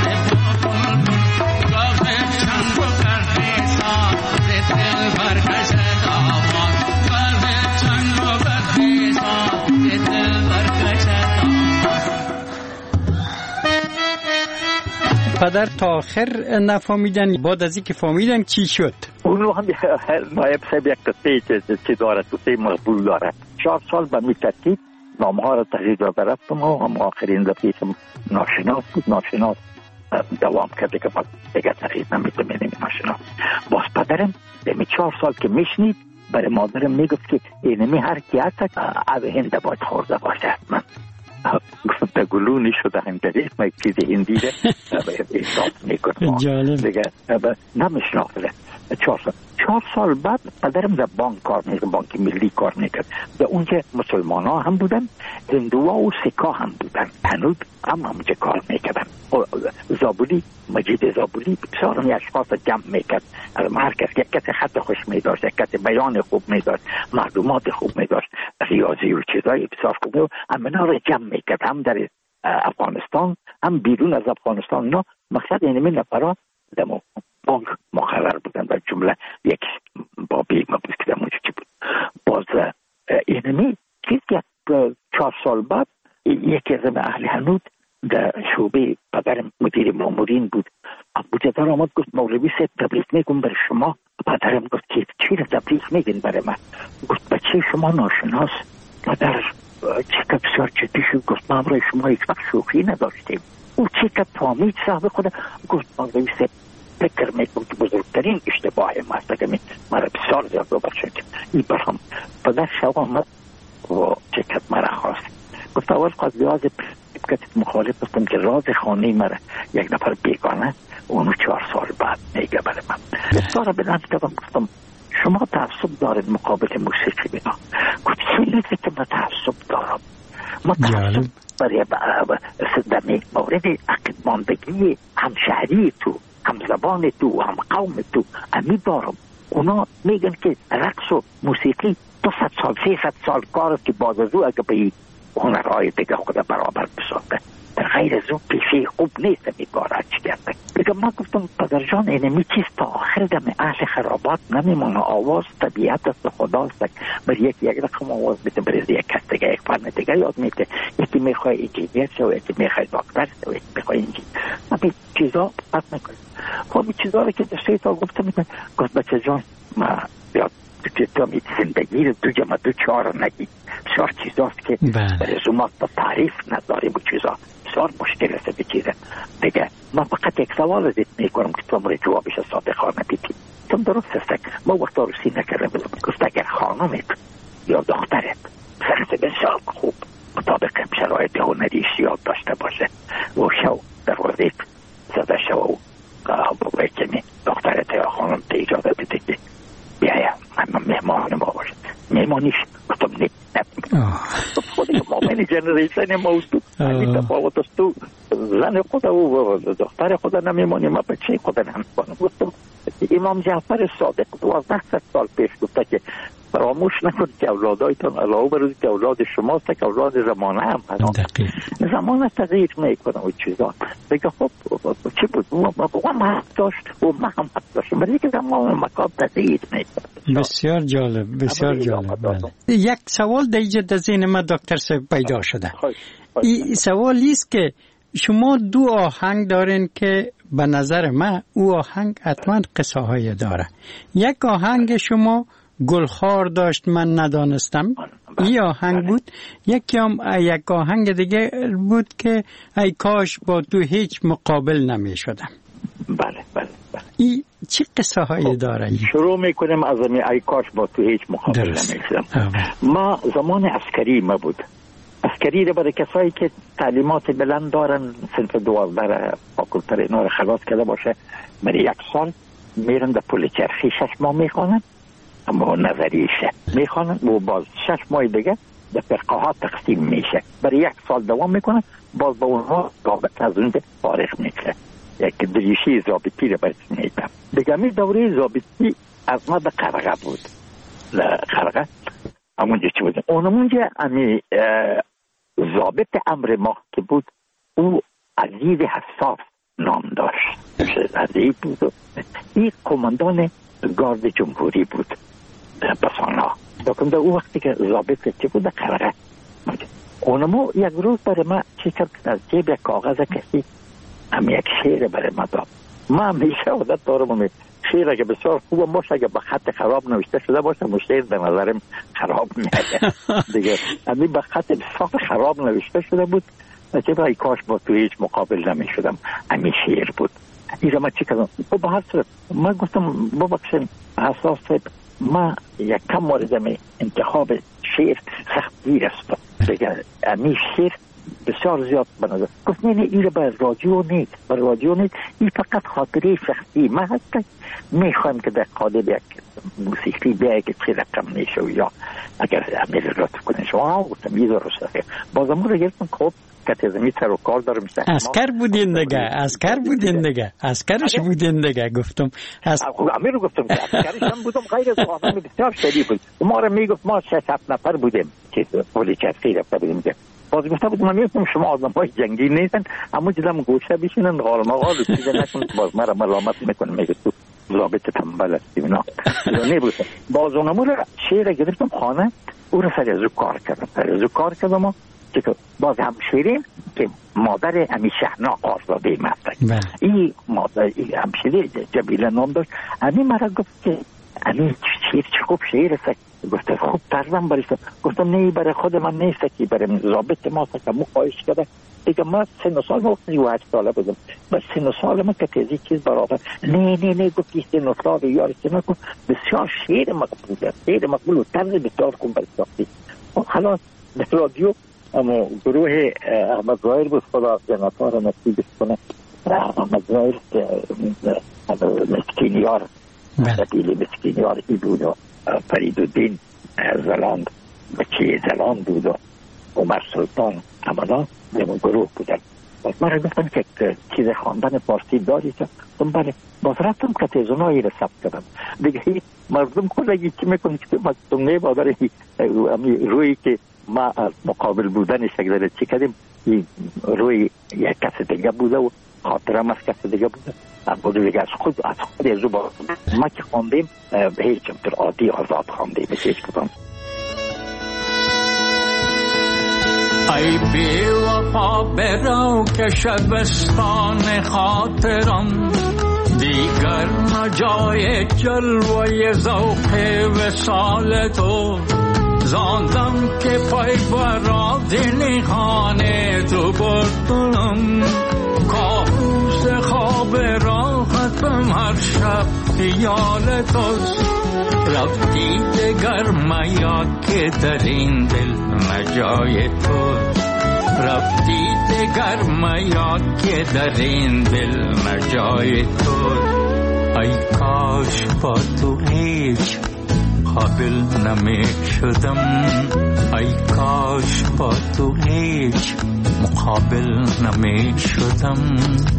پدر تا آخر نفهمیدن، بعد از اینکه فهمیدن چی شد؟ اونو هم نایب صاحب یک قصه چی داره، قصه مقبول داره. چهار سال به می ترتیب نامه ها را تحقیق داده رفتم و هم آخرین دفعه ناشناس بود. ناشناس دوام کرده که باز دیگه تحقیق نمیتونم اینمی ناشناس. باز پدرم دمی چهار سال که میشنید برای مادرم میگفت که اینمی هر کی هست او هنده باید خورده باشه. من گفت گلونی شده هندری ما یک چیز هندیده احساس میکنم دیگه نمیشناخته. چهار سال چهار سال بعد پدرم در بانک کار میکرد، بانک ملی کار میکرد. در اونجا مسلمان ها هم بودن، هندوها و سکا هم بودن، هنود هم همونجا کار میکردن. زابولی مجید زابولی بسیار می اشخاص جمع میکرد. هر کس یک کس خط خوش میداشت، یک کس بیان خوب میداشت، معلومات خوب میداشت، ریاضی و چیزای بسیار خوب میداشت. همه را جمع میکرد، هم در افغانستان هم بیرون از افغانستان. نه مقصد اینمی نفرا در بانک مقرر بودن و جمله یک بابی ما بود که در اونجا چی بود. باز اینمی چیز که چهار سال بعد یکی از اهل هنود در شعبه پدرم مدیر مامورین بود، ابو جدار آمد گفت مولوی صاحب تبلیغ میگم برای شما. پدرم گفت که چی را تبلیغ میگن برای من؟ گفت بچه شما ناشناس. پدر چقدر بسیار جدی شد، گفت ما برای شما هیچ وقت شوخی نداشتیم. او چقدر فهمید صاحب خود، گفت مولوی صاحب فکر میکنم که بزرگترین اشتباه ما است که مرا بسیار زیاد رو برشن که این برهم. پدر شو آمد و چقدر مرا خواست. گفت اول خواست بیاز پرسیب مخالف بستم که راز خانه مرا یک نفر بیگانه اونو چهار سال بعد میگه برای من. بسیار بلند کردم گفتم شما تعصب دارید مقابل موسیقی بنا. گفت چی نیست که من تعصب دارم؟ ما تعصب برای در مورد عقد ماندگی همشهری تو، هم زبان تو، هم قوم تو امی دارم. اونا میگن که رقص و موسیقی دو ست سال سه ست سال کار که باز از او اگه به هنرهای دیگه خود برابر بسازه، در غیر از اون پیشه خوب نیست می کارا چی کرده. بگم ما گفتم پدر جان اینمی چیز تا آخر دم اهل خرابات نمیمونه. آواز طبیعت است، خداست. بر یکی یک رقم آواز میده، بر یک کس دیگه یک فن دیگه یاد میده. یکی میخواه انجینیر شو، یکی میخواه دکتر شو، یکی میخواه انجینیر. ما به چیزا پس نکنیم. خب این چیزا رو که در سه تا گفته میکنم. گفت بچه جان ما بیاد که تو می زندگی رو دو جمع دو چهار نگی. بسیار چیزاست که رزومات با تعریف نداریم و چیزا بسیار مشکل است به چیزه دیگه. من فقط یک سوال ازت میکنم که تو مورد جوابش صادقانه بیدی. تم درست است. ما وقتا روسی نکرده بودم. گفت اگر خانمت یا دخترت سرس بسیار خوب مطابق شرایط هنری سیاد داشته باشه و شو در وزیت زده شو و بابای کمی دخترت یا خانم تا اجازه بده که بیایم من مهمان ما باشد. مهمانیش گفتم نه نه خودی مومن جنریشن ما تو این تفاوت است. تو زن خود و دختر خود نمیمانی، ما بچه خود نمیمانم. گفتم امام جعفر صادق دوازده سال پیش گفته که فراموش نکنید که اولادایتان علاوه بر که اولاد شماست که اولاد زمانه هم هست. زمانه تغییر میکنه و چیزا. بگه خب چی بود؟ و ما حق داشت و ما هم حق داشتیم. برای که زمان مکان تغییر میکنه. بسیار جالب، بسیار جالب. یک سوال در اینجا در ذهن من دکتر صاحب پیدا شده. این سوالی است که شما دو آهنگ دارین که به نظر من او آهنگ حتما قصه های داره. یک آهنگ شما گلخوار داشت من ندانستم، این آهنگ بود. یکی هم یک آهنگ دیگه بود که ای کاش با تو هیچ مقابل نمی شدم. بله بله بله. این چی قصه هایی داره؟ شروع میکنیم از امی ای کاش با تو هیچ مقابل نمی شدم. ما زمان عسکری ما بود. عسکری رو برای کسایی که تعلیمات بلند دارن، صنف دوازده فاکولته خاطر اینا رو خلاص کرده باشه، برای یک سال میرن در پل چرخی شش ماه میخوانن، اما نظریشه میخوانن و باز شش ماه دیگه در فرقه ها تقسیم میشه، برای یک سال دوام میکنن، باز با اونها رابط از اونجا فارغ میشه. یک دریشی ضابطی رو برش میدم دیگه. می دوره ضابطی از ما به قرقه بود، قرقه همونجا چی بود، اونمونجا امی ضابط امر ما که بود او عزیز حساس نام داشت، عزیز بود. این کماندان گارد جمهوری بود بسانا. دکم در او وقتی که ضابط چی بود قرقه، اونمو یک روز برای ما چی کرد، از جیب یک کاغذ کسی هم یک شعر برای ما داد. ما همیشه عادت دارم شعر اگه بسیار خوب باشه، اگه با خط خراب نوشته شده باشه مشتر به نظرم خراب میاد دیگه. همین با خط بسیار خراب نوشته شده بود، چه برای کاش با تو هیچ مقابل نمی شدم. همین شعر بود. اینجا ما چی کردم؟ با هر صورت ما گفتم ببخشید حساس ما یک کم مورد انتخاب شعر سخت گیر است دیگه. همین شعر بسیار زیاد بنظر گفت نه نه این رو بر رادیو نیست، بر رادیو نیست، این فقط خاطره شخصی ما هست. میخوایم که در قالب یک موسیقی بیایی که چه رقم میشه و یا اگر امیل لطف کنه شما گفتم یه درست است. بازم رو گرفتم خب که تزمی سر و کار دارم میشه. اسکر بودین دیگه، اسکر بودین دیگه، اسکرش بودین دیگه. گفتم از امیر رو گفتم که اسکرش هم بودم، غیر از آدم بسیار شدید بود. ما رو میگفت ما شش هفت نفر بودیم که پل چرخی رفته بودیم. باز گفته بود من میگفتم شما آدم های جنگی نیستن، اما جدم گوشه بشینن غال مغال چیز نکن، باز مرا ملامت میکنه میگه تو ضابط تنبل هستی اینا نبود. باز اونمو رو شعر گرفتم خانه، او رو سر ازو کار کردم، سر ازو کار کردم و که باز هم شیرین که مادر امی شهناق آزاده مستک، این مادر این همشیره جبیله نام داشت. امی مرا گفت که امی شیر چه خوب شیر است. گفت خوب ترزم بریستم. گفتم نه برای خود من نیست که برای ضابط ما است که مو خواهش کرده دیگه. ما سن و سال ما سی و هشت ساله بودم، بس سن و سال ما که تیزی چیز برابر نه نه نه گفتی سن و سال یاری که نکن، بسیار شیر مقبول است، شیر مقبول و طرز بسیار کن برای ساختی. خلاص در رادیو اما گروه احمد ظاهر بود، خدا جنتا را نصیبش کنه. احمد ظاهر مسکینیار قبیل مسکینیار ای بود و فرید الدین زلاند بچه زلاند بود و عمر سلطان همانا نمون گروه بودن. باز من را گفتم که چیز خواندن فارسی داری که گفتم بله. باز رفتم که تیزونایی را ثبت کردم دیگه. مردم کلگی چی میکنی که مردم نه بادر روی که ما از مقابل بودن شکل چی کردیم، روی یک کس دیگه بوده و خاطرم از کس دیگه بوده. بوده دیگه از خود از خود ازو با ما که خواندیم به هیچ جمتر عادی آزاد خواندیم هیچ کدام. ای بی وفا برو که شبستان خاطرم دیگر نجای جلوه ذوق وصال تو زاندم که پای براد نخانه تو بردم کابوس خواب راحتم هر شب خیال توست رفتی دگر میاد که در این دل نجای توست رفتی دگر میاد که در این دل نجای توست ای کاش با تو هیچ قابل نمی شدم ای کاش با تو هیچ مقابل نمی شدم.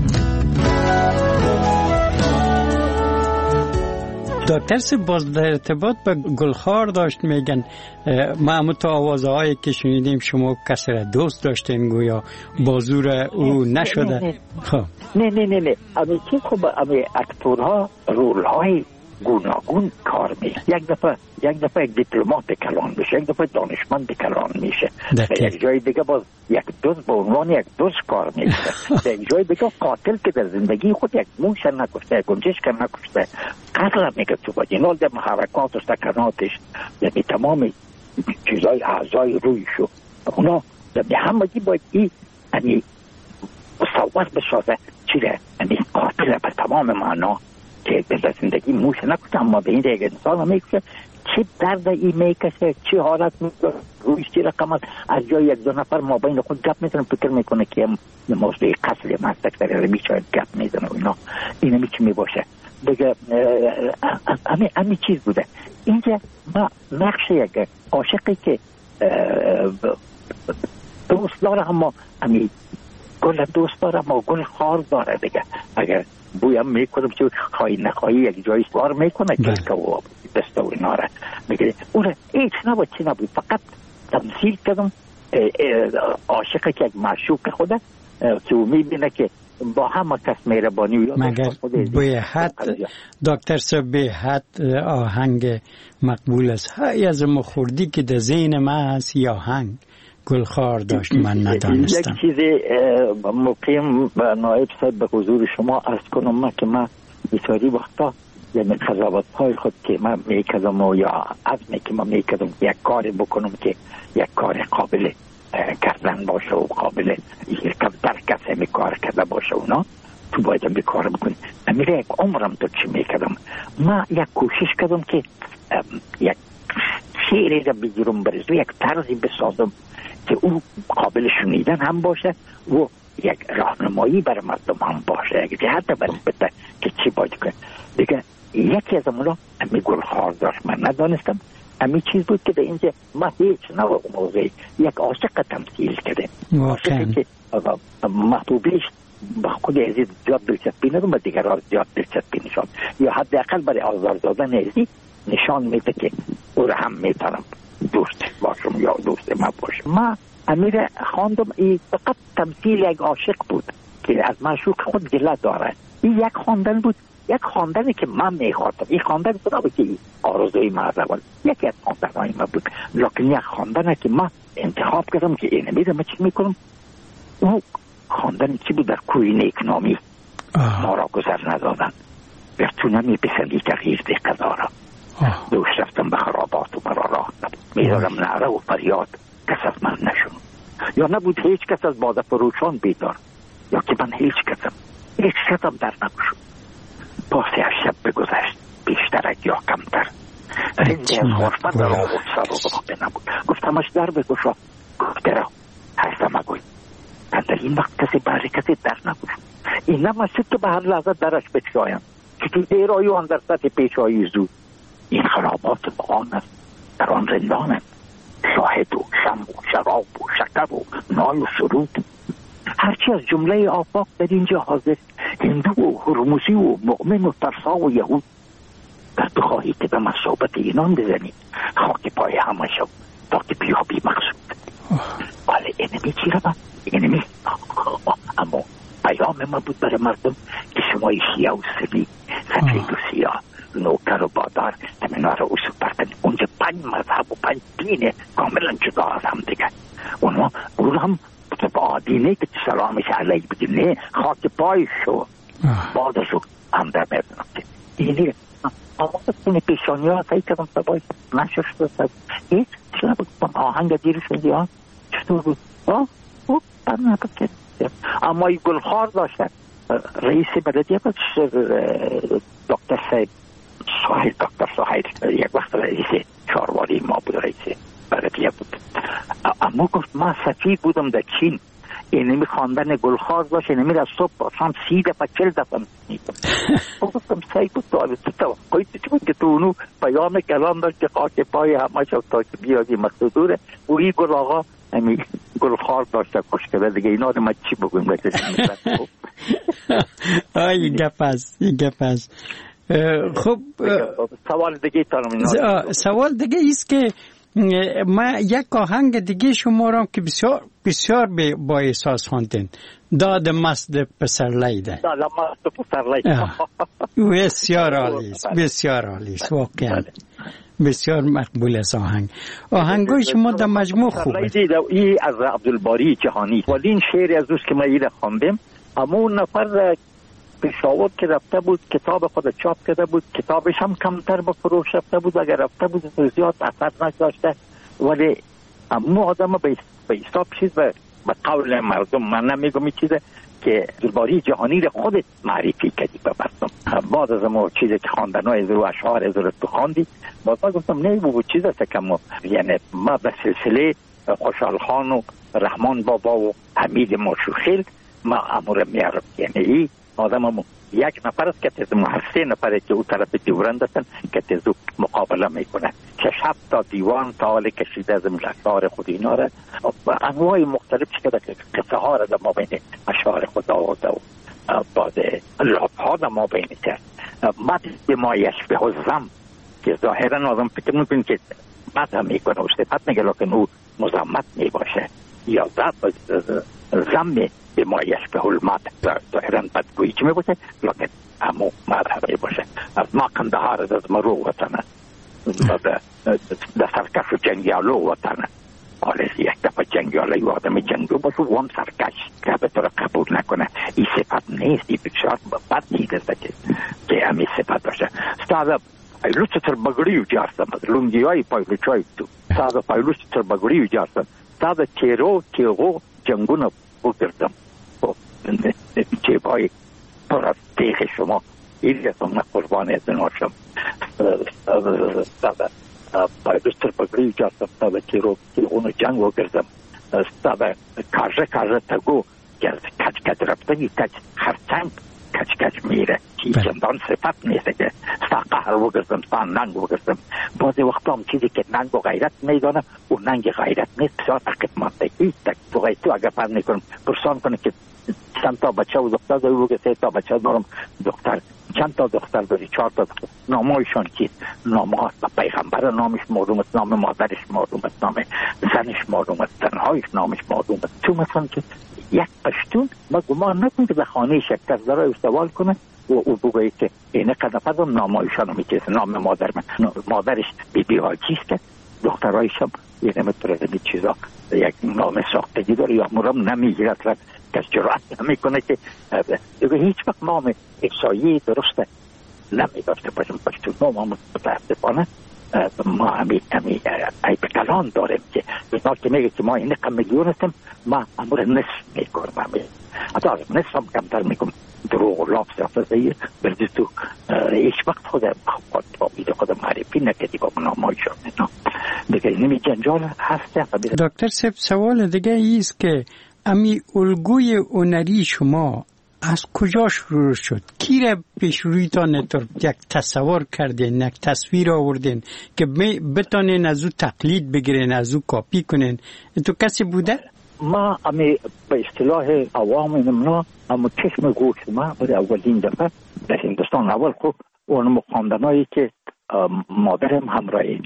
دکتر سی باز در ارتباط به گلخار داشت میگن ما همون تو آوازه هایی که شنیدیم شما کسی را دوست داشتین گویا بازور او نشده. خب نه نه نه نه امی که خب امی اکتورها رول های گوناگون کار میشه. یک دفعه یک دفعه یک دیپلمات کلان میشه، یک دفعه دانشمند کلان میشه، در یک جای دیگه باز یک دوست به عنوان یک دوست کار میشه، در یک جای دیگه قاتل که در زندگی خود یک موش نکشته، گنجش که نکشته، قتل میگه تو باید اینال در محرکات و سکناتش یعنی تمام چیزای اعضای رویشو اونا در همگی باید این یعنی مصوت بسازه چیره یعنی قاتل به تمام معنا که به زندگی موش نکشه، اما به این دیگه انسان میکشه. چه درد ای میکشه، چه حالت میکنه، رویش چه رقم است. از جای یک دو نفر ما بین خود گپ میزنم، فکر میکنه که موضوع قتل مستک در رمی شاید گپ میزنه و اینا. این همی چی میباشه دیگه. همی همی چیز بوده اینجا. ما نقش یک عاشقی که دوست داره، اما همی گل دوست داره، اما گل خار داره دیگه. اگر بویم میکنم که خواهی نخواهی یک جایی بار میکنه که که دسته و اینا را میگه. اون هیچ نبود، چی نبود، فقط تمثیل کردم عاشقی که یک معشوق خوده که او میبینه که با همه کس مهربانی و مگر به حد دکتر صاحب به حد آهنگ مقبول است. های از مخوردی که در ذهن من هست یا آهنگ گلخار داشت من ندانستم. یک چیز مقیم نایب صاحب به حضور شما عرض کنم، من که من بسیاری وقتا یعنی قضاوت های خود که من میکردم و یا عزمی که من میکردم یک کار بکنم که یک کار قابل کردن باشه و قابل کم در کسی می کار کرده باشه اونا، تو باید هم کار بکنی. امیره یک عمرم تو چی میکردم، من یک کوشش کردم که یک شعری را بگیرم برزو یک طرزی بسازم که او قابل شنیدن هم باشه و یک راهنمایی برای مردم هم باشه، یک جهت بده که چی باید کنه دیگه. یکی از اونا امی گلخار داشت، من ندانستم. امی چیز بود که به اینجا ما هیچ نوع موضوعی یک عاشق تمثیل کرده، عاشقی که محبوبیش با خود عزیز زیاد دلچسپی ندارم و دیگر را زیاد دلچسپی نشان، یا حداقل برای آزار دادن عزیز نشان میده که او را هم میتونم دوست باشم یا دوست ما باشم. ما امیر خواندم این فقط تمثیل یک عاشق بود که از معشوق خود گله داره. این یک خواندن بود، یک خواندنی که من میخواستم. این خواندن خدا بود که آرزوی من از اول یکی از خواندنهای من بود، لیکن یک خواندنی که من انتخاب کردم که اینه میدم من چی میکنم. او خواندنی چی بود؟ در کوی نیکنامی ما را گذر ندادن، بر تو نمی بسندی تغییر دی قضا را. دوش رفتم به خرابات و مرا راه نبود، میدارم نعره و فریاد کس از من نشون، یا نبود هیچ کس از باده فروشان بیدار، یا که من هیچ کسم هیچ کسم در نگوشم. پاسی از شب بگذشت بیشتر یا کمتر، رنجی از غرفت در آمود سر و بخواه نبود. گفتمش در بگوشا، گفته را هستم اگوی در این وقت کسی بری کسی در نگوشم. این نمسید تو به هر لحظه درش بچایم که تو دیر آیو آن در سطح پیش آیی زود. این خرابات بخان است، در آن رندان است، شاهد و شم و شراب و شکر و نای و سرود، هرچی از جمله آفاق در اینجا حاضر، هندو و هرموزی و مؤمن و ترسا و یهود. در بخواهی که به مصابت اینان بزنی، خاک پای همه شو تا که بیابی مقصود. ولی اینمی چی رو با؟ اینمی اما پیام ما بود برای مردم که شمای شیعه و سنی، سفید و سیاه، نوکر و بادار همینا رو اصول پرکنی. اونجا پنج مذهب و پنج دین کاملا جدا از هم دیگه. اونا اون هم با دینه که سلامش علیه بگیم، نه خاک پای شو بادشو هم در میدونم که اینی اما کنی پیشانی ها سایی کردم سبایی نشو شده هیچ چلا بود آهنگ دیرش شدی ها چطور بود آه او بر نبود که اما ای گلخار داشتن. رئیس بلدیه بود دکتر صاحب ساحل، دکتر ساحل یک وقت رئیس چارواری ما بود، رئیس بلدیه بود. اما گفت من سفیر بودم در چین، اینمی خواندن گلخار داشت، اینمی را صبح باشم سی دفعه چل دفعه میکنم. گفتم سعی بود تو تو توقعی تو چی بود که تو اونو پیام کلام داشت که خاک پای همه شد تا که بیادی مقصودوره و این گل آقا همی گلخار داشته کش کرده دیگه. اینا رو من چی بگویم آه این گپ هست این گپ هست. خب سوال دیگه تانم سوال دیگه ایست که ما یک آهنگ دیگه شما را که بسیار بسیار با احساس خواندین، داد مست پسرلیده. داد مست پسرلیده بسیار عالی است، بسیار عالی است واقعا، بسیار مقبول است آهنگ. آهنگای شما در مجموع خوبه. این از عبدالباری جهانی ولی این شعر از دوست که ما اینو خواندم. اما اون نفر پشاور که رفته بود کتاب خود چاپ کرده بود، کتابش هم کمتر به فروش رفته بود، اگر رفته بود زیاد اثر نگذاشته. ولی اما آدم به حساب چیز به قول مردم، من نمیگم این چیزه که درباره جهانی را خودت معرفی کردی به مردم. بعد از ما چیزی که خواندنای از رو اشعار از رو تو خواندی، بعد ما گفتم نه بو چیز است که ما یعنی ما به سلسله خوشحال خان و رحمان بابا و حمید ماشوخیل ما امور میارم. یعنی این آدم یک نفر است که تز محسه نفره که او طرف دیورند هستن که تز مقابله میکنه. شش هفت تا دیوان تا حال کشیده از اشعار خود اینا را انواع مختلف شده که قصه ها را در ما بین اشعار خود آورده و بعد لاب ها در ما بین کرد. مد ما یشبه الزم که ظاهرا آدم فکر میکنه که مد هم میکنه و صفت میگه لیکن او مزمت میباشه یا زم به ما یشبه المد ظاهرا بدگویی که میباشه لیکن همو مد هم میباشه. ما قندهار از مرو وطنه در سرکش و جنگیالو وطنه. حالا یک دفعه جنگیاله و آدم جنگو باشه و هم سرکش که به طور قبول نکنه این صفت نیست. این بسیار بد نیده که که همی صفت باشه. ستاده پایلوچ تر بگریو جارستم از لونگی های پایلوچ های تو ستاده پایلوچ تر بگریو جارستم ستاده تیرو تیغو جنگون بگردم چه بای پر از تیخ شما این رسم قربان از ناشم. ستاده پایلوچ تر بگریو جارستم ستاده تیرو تیغون جنگ بگردم ستاده کاجه کاجه تگو کج کج رفتگی کج خرچنگ کچ کچ میره که چندان صفت نیست که ستا قهر بگردم ستا ننگ بگردم. بعضی وقتا هم چیزی که ننگ و غیرت میدانه و ننگ غیرت نیست بسیار تقیب مانده هیچ تک تو غیرتو اگر پر میکنم پرسان کنه که چند تا بچه و دختر داری بگه سه تا بچه دارم دختر چند تا دختر داری چهار تا دختر نامایشان چیست نامه پیغمبر نامش معلوم است نام مادرش معلوم است نام زنش معلوم است زنهایش نامش معلوم است. تو مثلا که یک پشتون ما گمان نکنیم که به خانه شکر داره سوال کنه و او بگوید که اینه قدفت نامایشان میچیست نام مادر من مادرش بی بی حاجیست که دخترایش هم یه نمیتونه این چیزا یک نام ساختگی داره یا مرام نمیگیره اصلا کس جرأت نمیکنه که دیگه هیچ وقت نام احسایی درسته نمیداشته باشیم. پشتون نام هم متاسفانه ما همی همی عیب کلان داریم که بسیار که میگه که ما این رقم میلیون هستیم ما امور نصف میکنم حتی از نصف هم کمتر میکنم دروغ و لافظ افزایی بردی تو هیچ وقت خودم خود باقید خودم معرفی نکردی با نامای شد دیگه نمی جنجال هسته. دکتر سب سوال دیگه ایست که امی الگوی هنری شما از کجا شروع شد؟ کی را پیش رویتان یک تصور کردین یک تصویر آوردین که بتانین از او تقلید بگیرین از او کاپی کنین؟ تو کسی بوده؟ ما امی به اصطلاح عوام نمنا اما چشم گوش ما برای اولین دفعه در هندوستان اول خوب اون خواندنایی که مادرم همراهی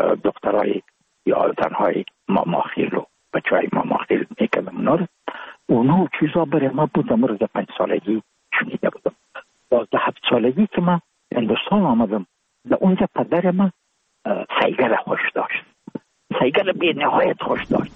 دخترای یا زنهای ماماخیل و بچه های ماماخیل میکردم اونا رو اونا چیزا برای ما بود امروز پنج سالگی شنیده بودم. بازده هفت سالگی که من هندوستان آمدم در اونجا پدر من سیگل خوش داشت سیگل بی نهایت خوش داشت.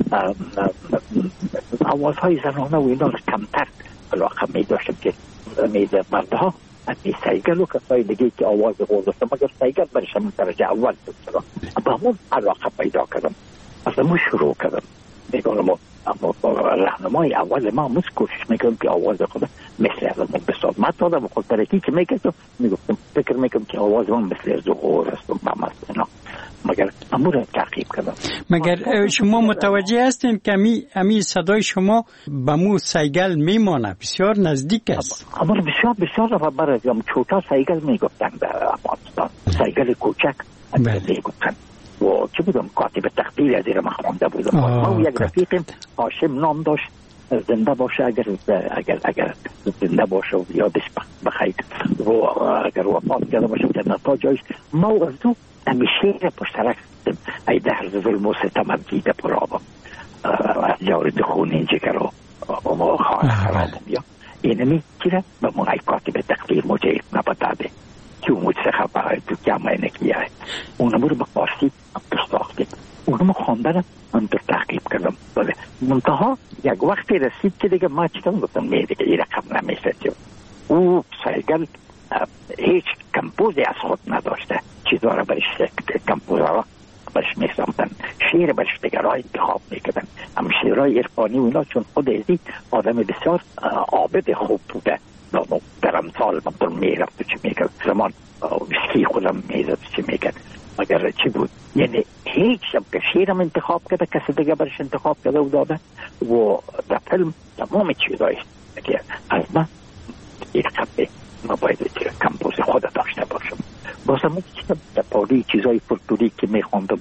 آوازهای زنانه و اینا رو کمتر علاقه می داشتم که میده مردها این سیگل و کسای دیگه که آواز غوز داشتم مگر سیگل برش همین درجه اول بود با همون علاقه پیدا کردم از همون شروع کردم. میگم اما راهنمای اول ما مس کوشش میکنم که آواز خود مثل از من بساز ما تا در خود ترکی که میگفتم میگفتم فکر میکنم که آواز من مثل از غوز است و مثلا مگر امور تعقیب کردم. مگر شما متوجه هستین که امی امی صدای شما به مو سیگل میمانه بسیار نزدیک است؟ امور بسیار بسیار و برای چوتا سیگل میگفتن در افغانستان سیگل کوچک میگفتن و چه بودم کاتب تقدیر از این ما خوانده بودم. ما یک رفیقم هاشم نام داشت زنده باشه اگر اگر اگر زنده باشه و یادش بخیر و اگر وفات کرده باشه که نتا جایش ما از دو همیشه پشترک ای در ظلم و ستم از دیده پرابم از جارد خون اینجا کرو و خانه خرابم یا اینمی چیره به من ای کاتب تقدیر مجید نبتاده که اون چه خبره تو جمعه نکیه اونمو رو به فارسی ساختیم اونمو خواندن من تو تحقیب کردم. بله منتها یک وقتی رسید که دیگه ما چیتم گفتم نه دیگه این رقم نمیشه او سیگل هیچ کمپوزی از خود نداشته چیزا را برش کمپوزا را برش میسامدن شعر برش دیگر های انتخاب میکردن هم شعرهای ارفانی اونا چون خود ازی آدم بسیار عابد خوب بوده. در امثال مطلب میرفت و چی میکرد، زمان ویسکی خودم میزد چی میکرد، مگر چی بود. یعنی هیچ شب که شیرم انتخاب کرده کسی دیگه برش انتخاب کرده و داده و در فیلم تمام چیزایش که از من یک قبه ما باید کمپوز خود داشته باشم. بازم میگم در پالی چیزای پرتوری که میخوندم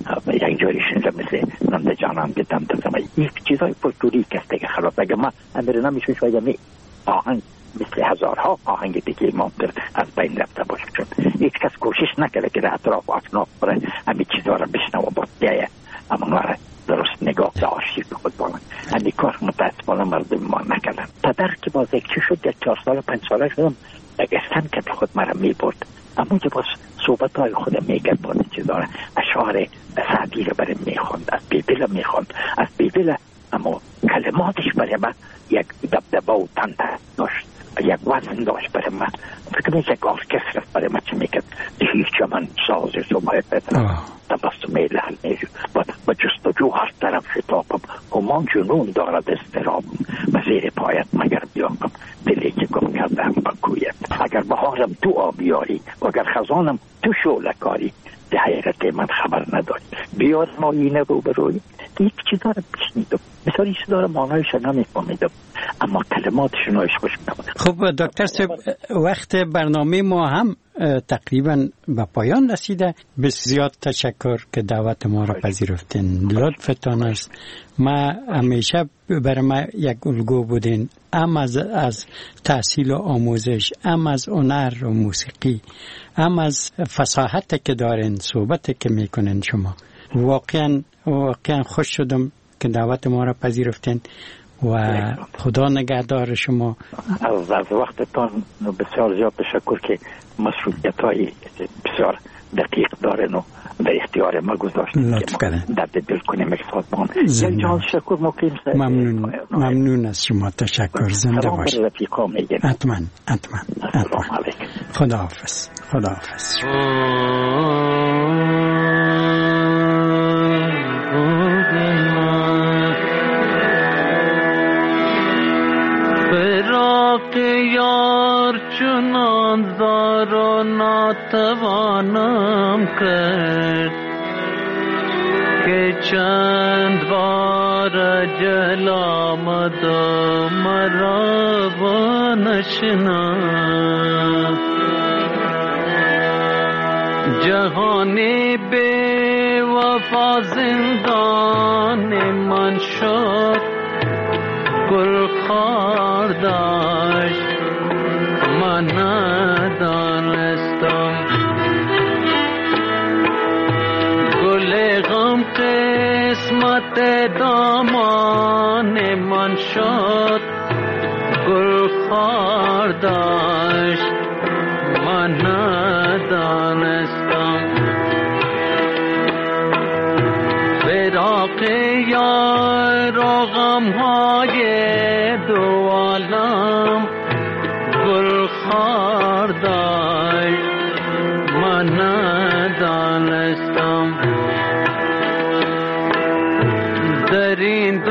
یک جایی شنیدم مثل ننده جانم گدم دادم یک چیزای پرتوری کسته که خلاف اگر من امیر نمیشون شاید می آهنگ مثل هزارها آهنگ دیگه ممکن از بین رفته باشه، چون هیچ کس کوشش نکرده که در اطراف و اطناف بره همین چیزها را بشنه و باید اما را درست نگاه در آرشیو خود بانن. همین کار متاسفانه مردم ما نکردن. پدر که باز یک چی شد، یک چهار سال پنج ساله شدم، یک استن که خود مرا می برد، اما که باز صحبت های خود میگرد با چیزها را اشعار سعدی را برای میخوند، از بیبیل میخوند، از بیبیل اما کلماتش برای من یک دبدبه و تنده داشت، یک وزن داشت برای من. فکر میشه یک ارکستر برای من چه میکرد، هیچ من ساز سومای پدرم تبسمی لحل میجو با جستجو هر طرف شتابم، همان جنون دارد استرابم و زیر پایت مگر بیاقم دلی که گم کردم بکویت. اگر بهارم تو آبیاری و اگر خزانم تو شولکاری، ده حیرت من خبر نداری، بیار ما اینه رو بروی. یک چیزا رو بشنیدم، بسیار این چیزا رو معنایش نمیفهمیدم، اما کلماتشون رو خوش می‌آمد. خب دکتر صاحب، وقت برنامه ما هم تقریبا به پایان رسیده. بسیار تشکر که دعوت ما را پذیرفتین، لطفتان است. ما همیشه برای ما یک الگو بودین، ام از, از تحصیل و آموزش، ام از هنر و موسیقی، ام از فصاحت که دارین، صحبت که میکنین شما. واقعا واقعا خوش شدم که دعوت ما را پذیرفتین و خدا نگهدار شما. از, از وقتتان بسیار زیاد تشکر که مسئولیت های بسیار دقیق دارن و در اختیار ما گذاشتن که ما درد دل کنیم اکساد بان. یک جان شکر مقیم سه. ممنون ممنون از شما، تشکر. زنده باشید. حتما حتما حتما. خدا حافظ. خدا حافظ. یار چنان زار و ناتوانم کرد که چند بار جلا مد و مرا با نشناخت. جهانی بی وفا زندان من شد، گل خار داشت من ندانستم. گل غم قسمت دامان من شد، گل خار داشت من ندانستم. فراق یار و غمهای دو عالم، گل خار داشت من ندانستم. در این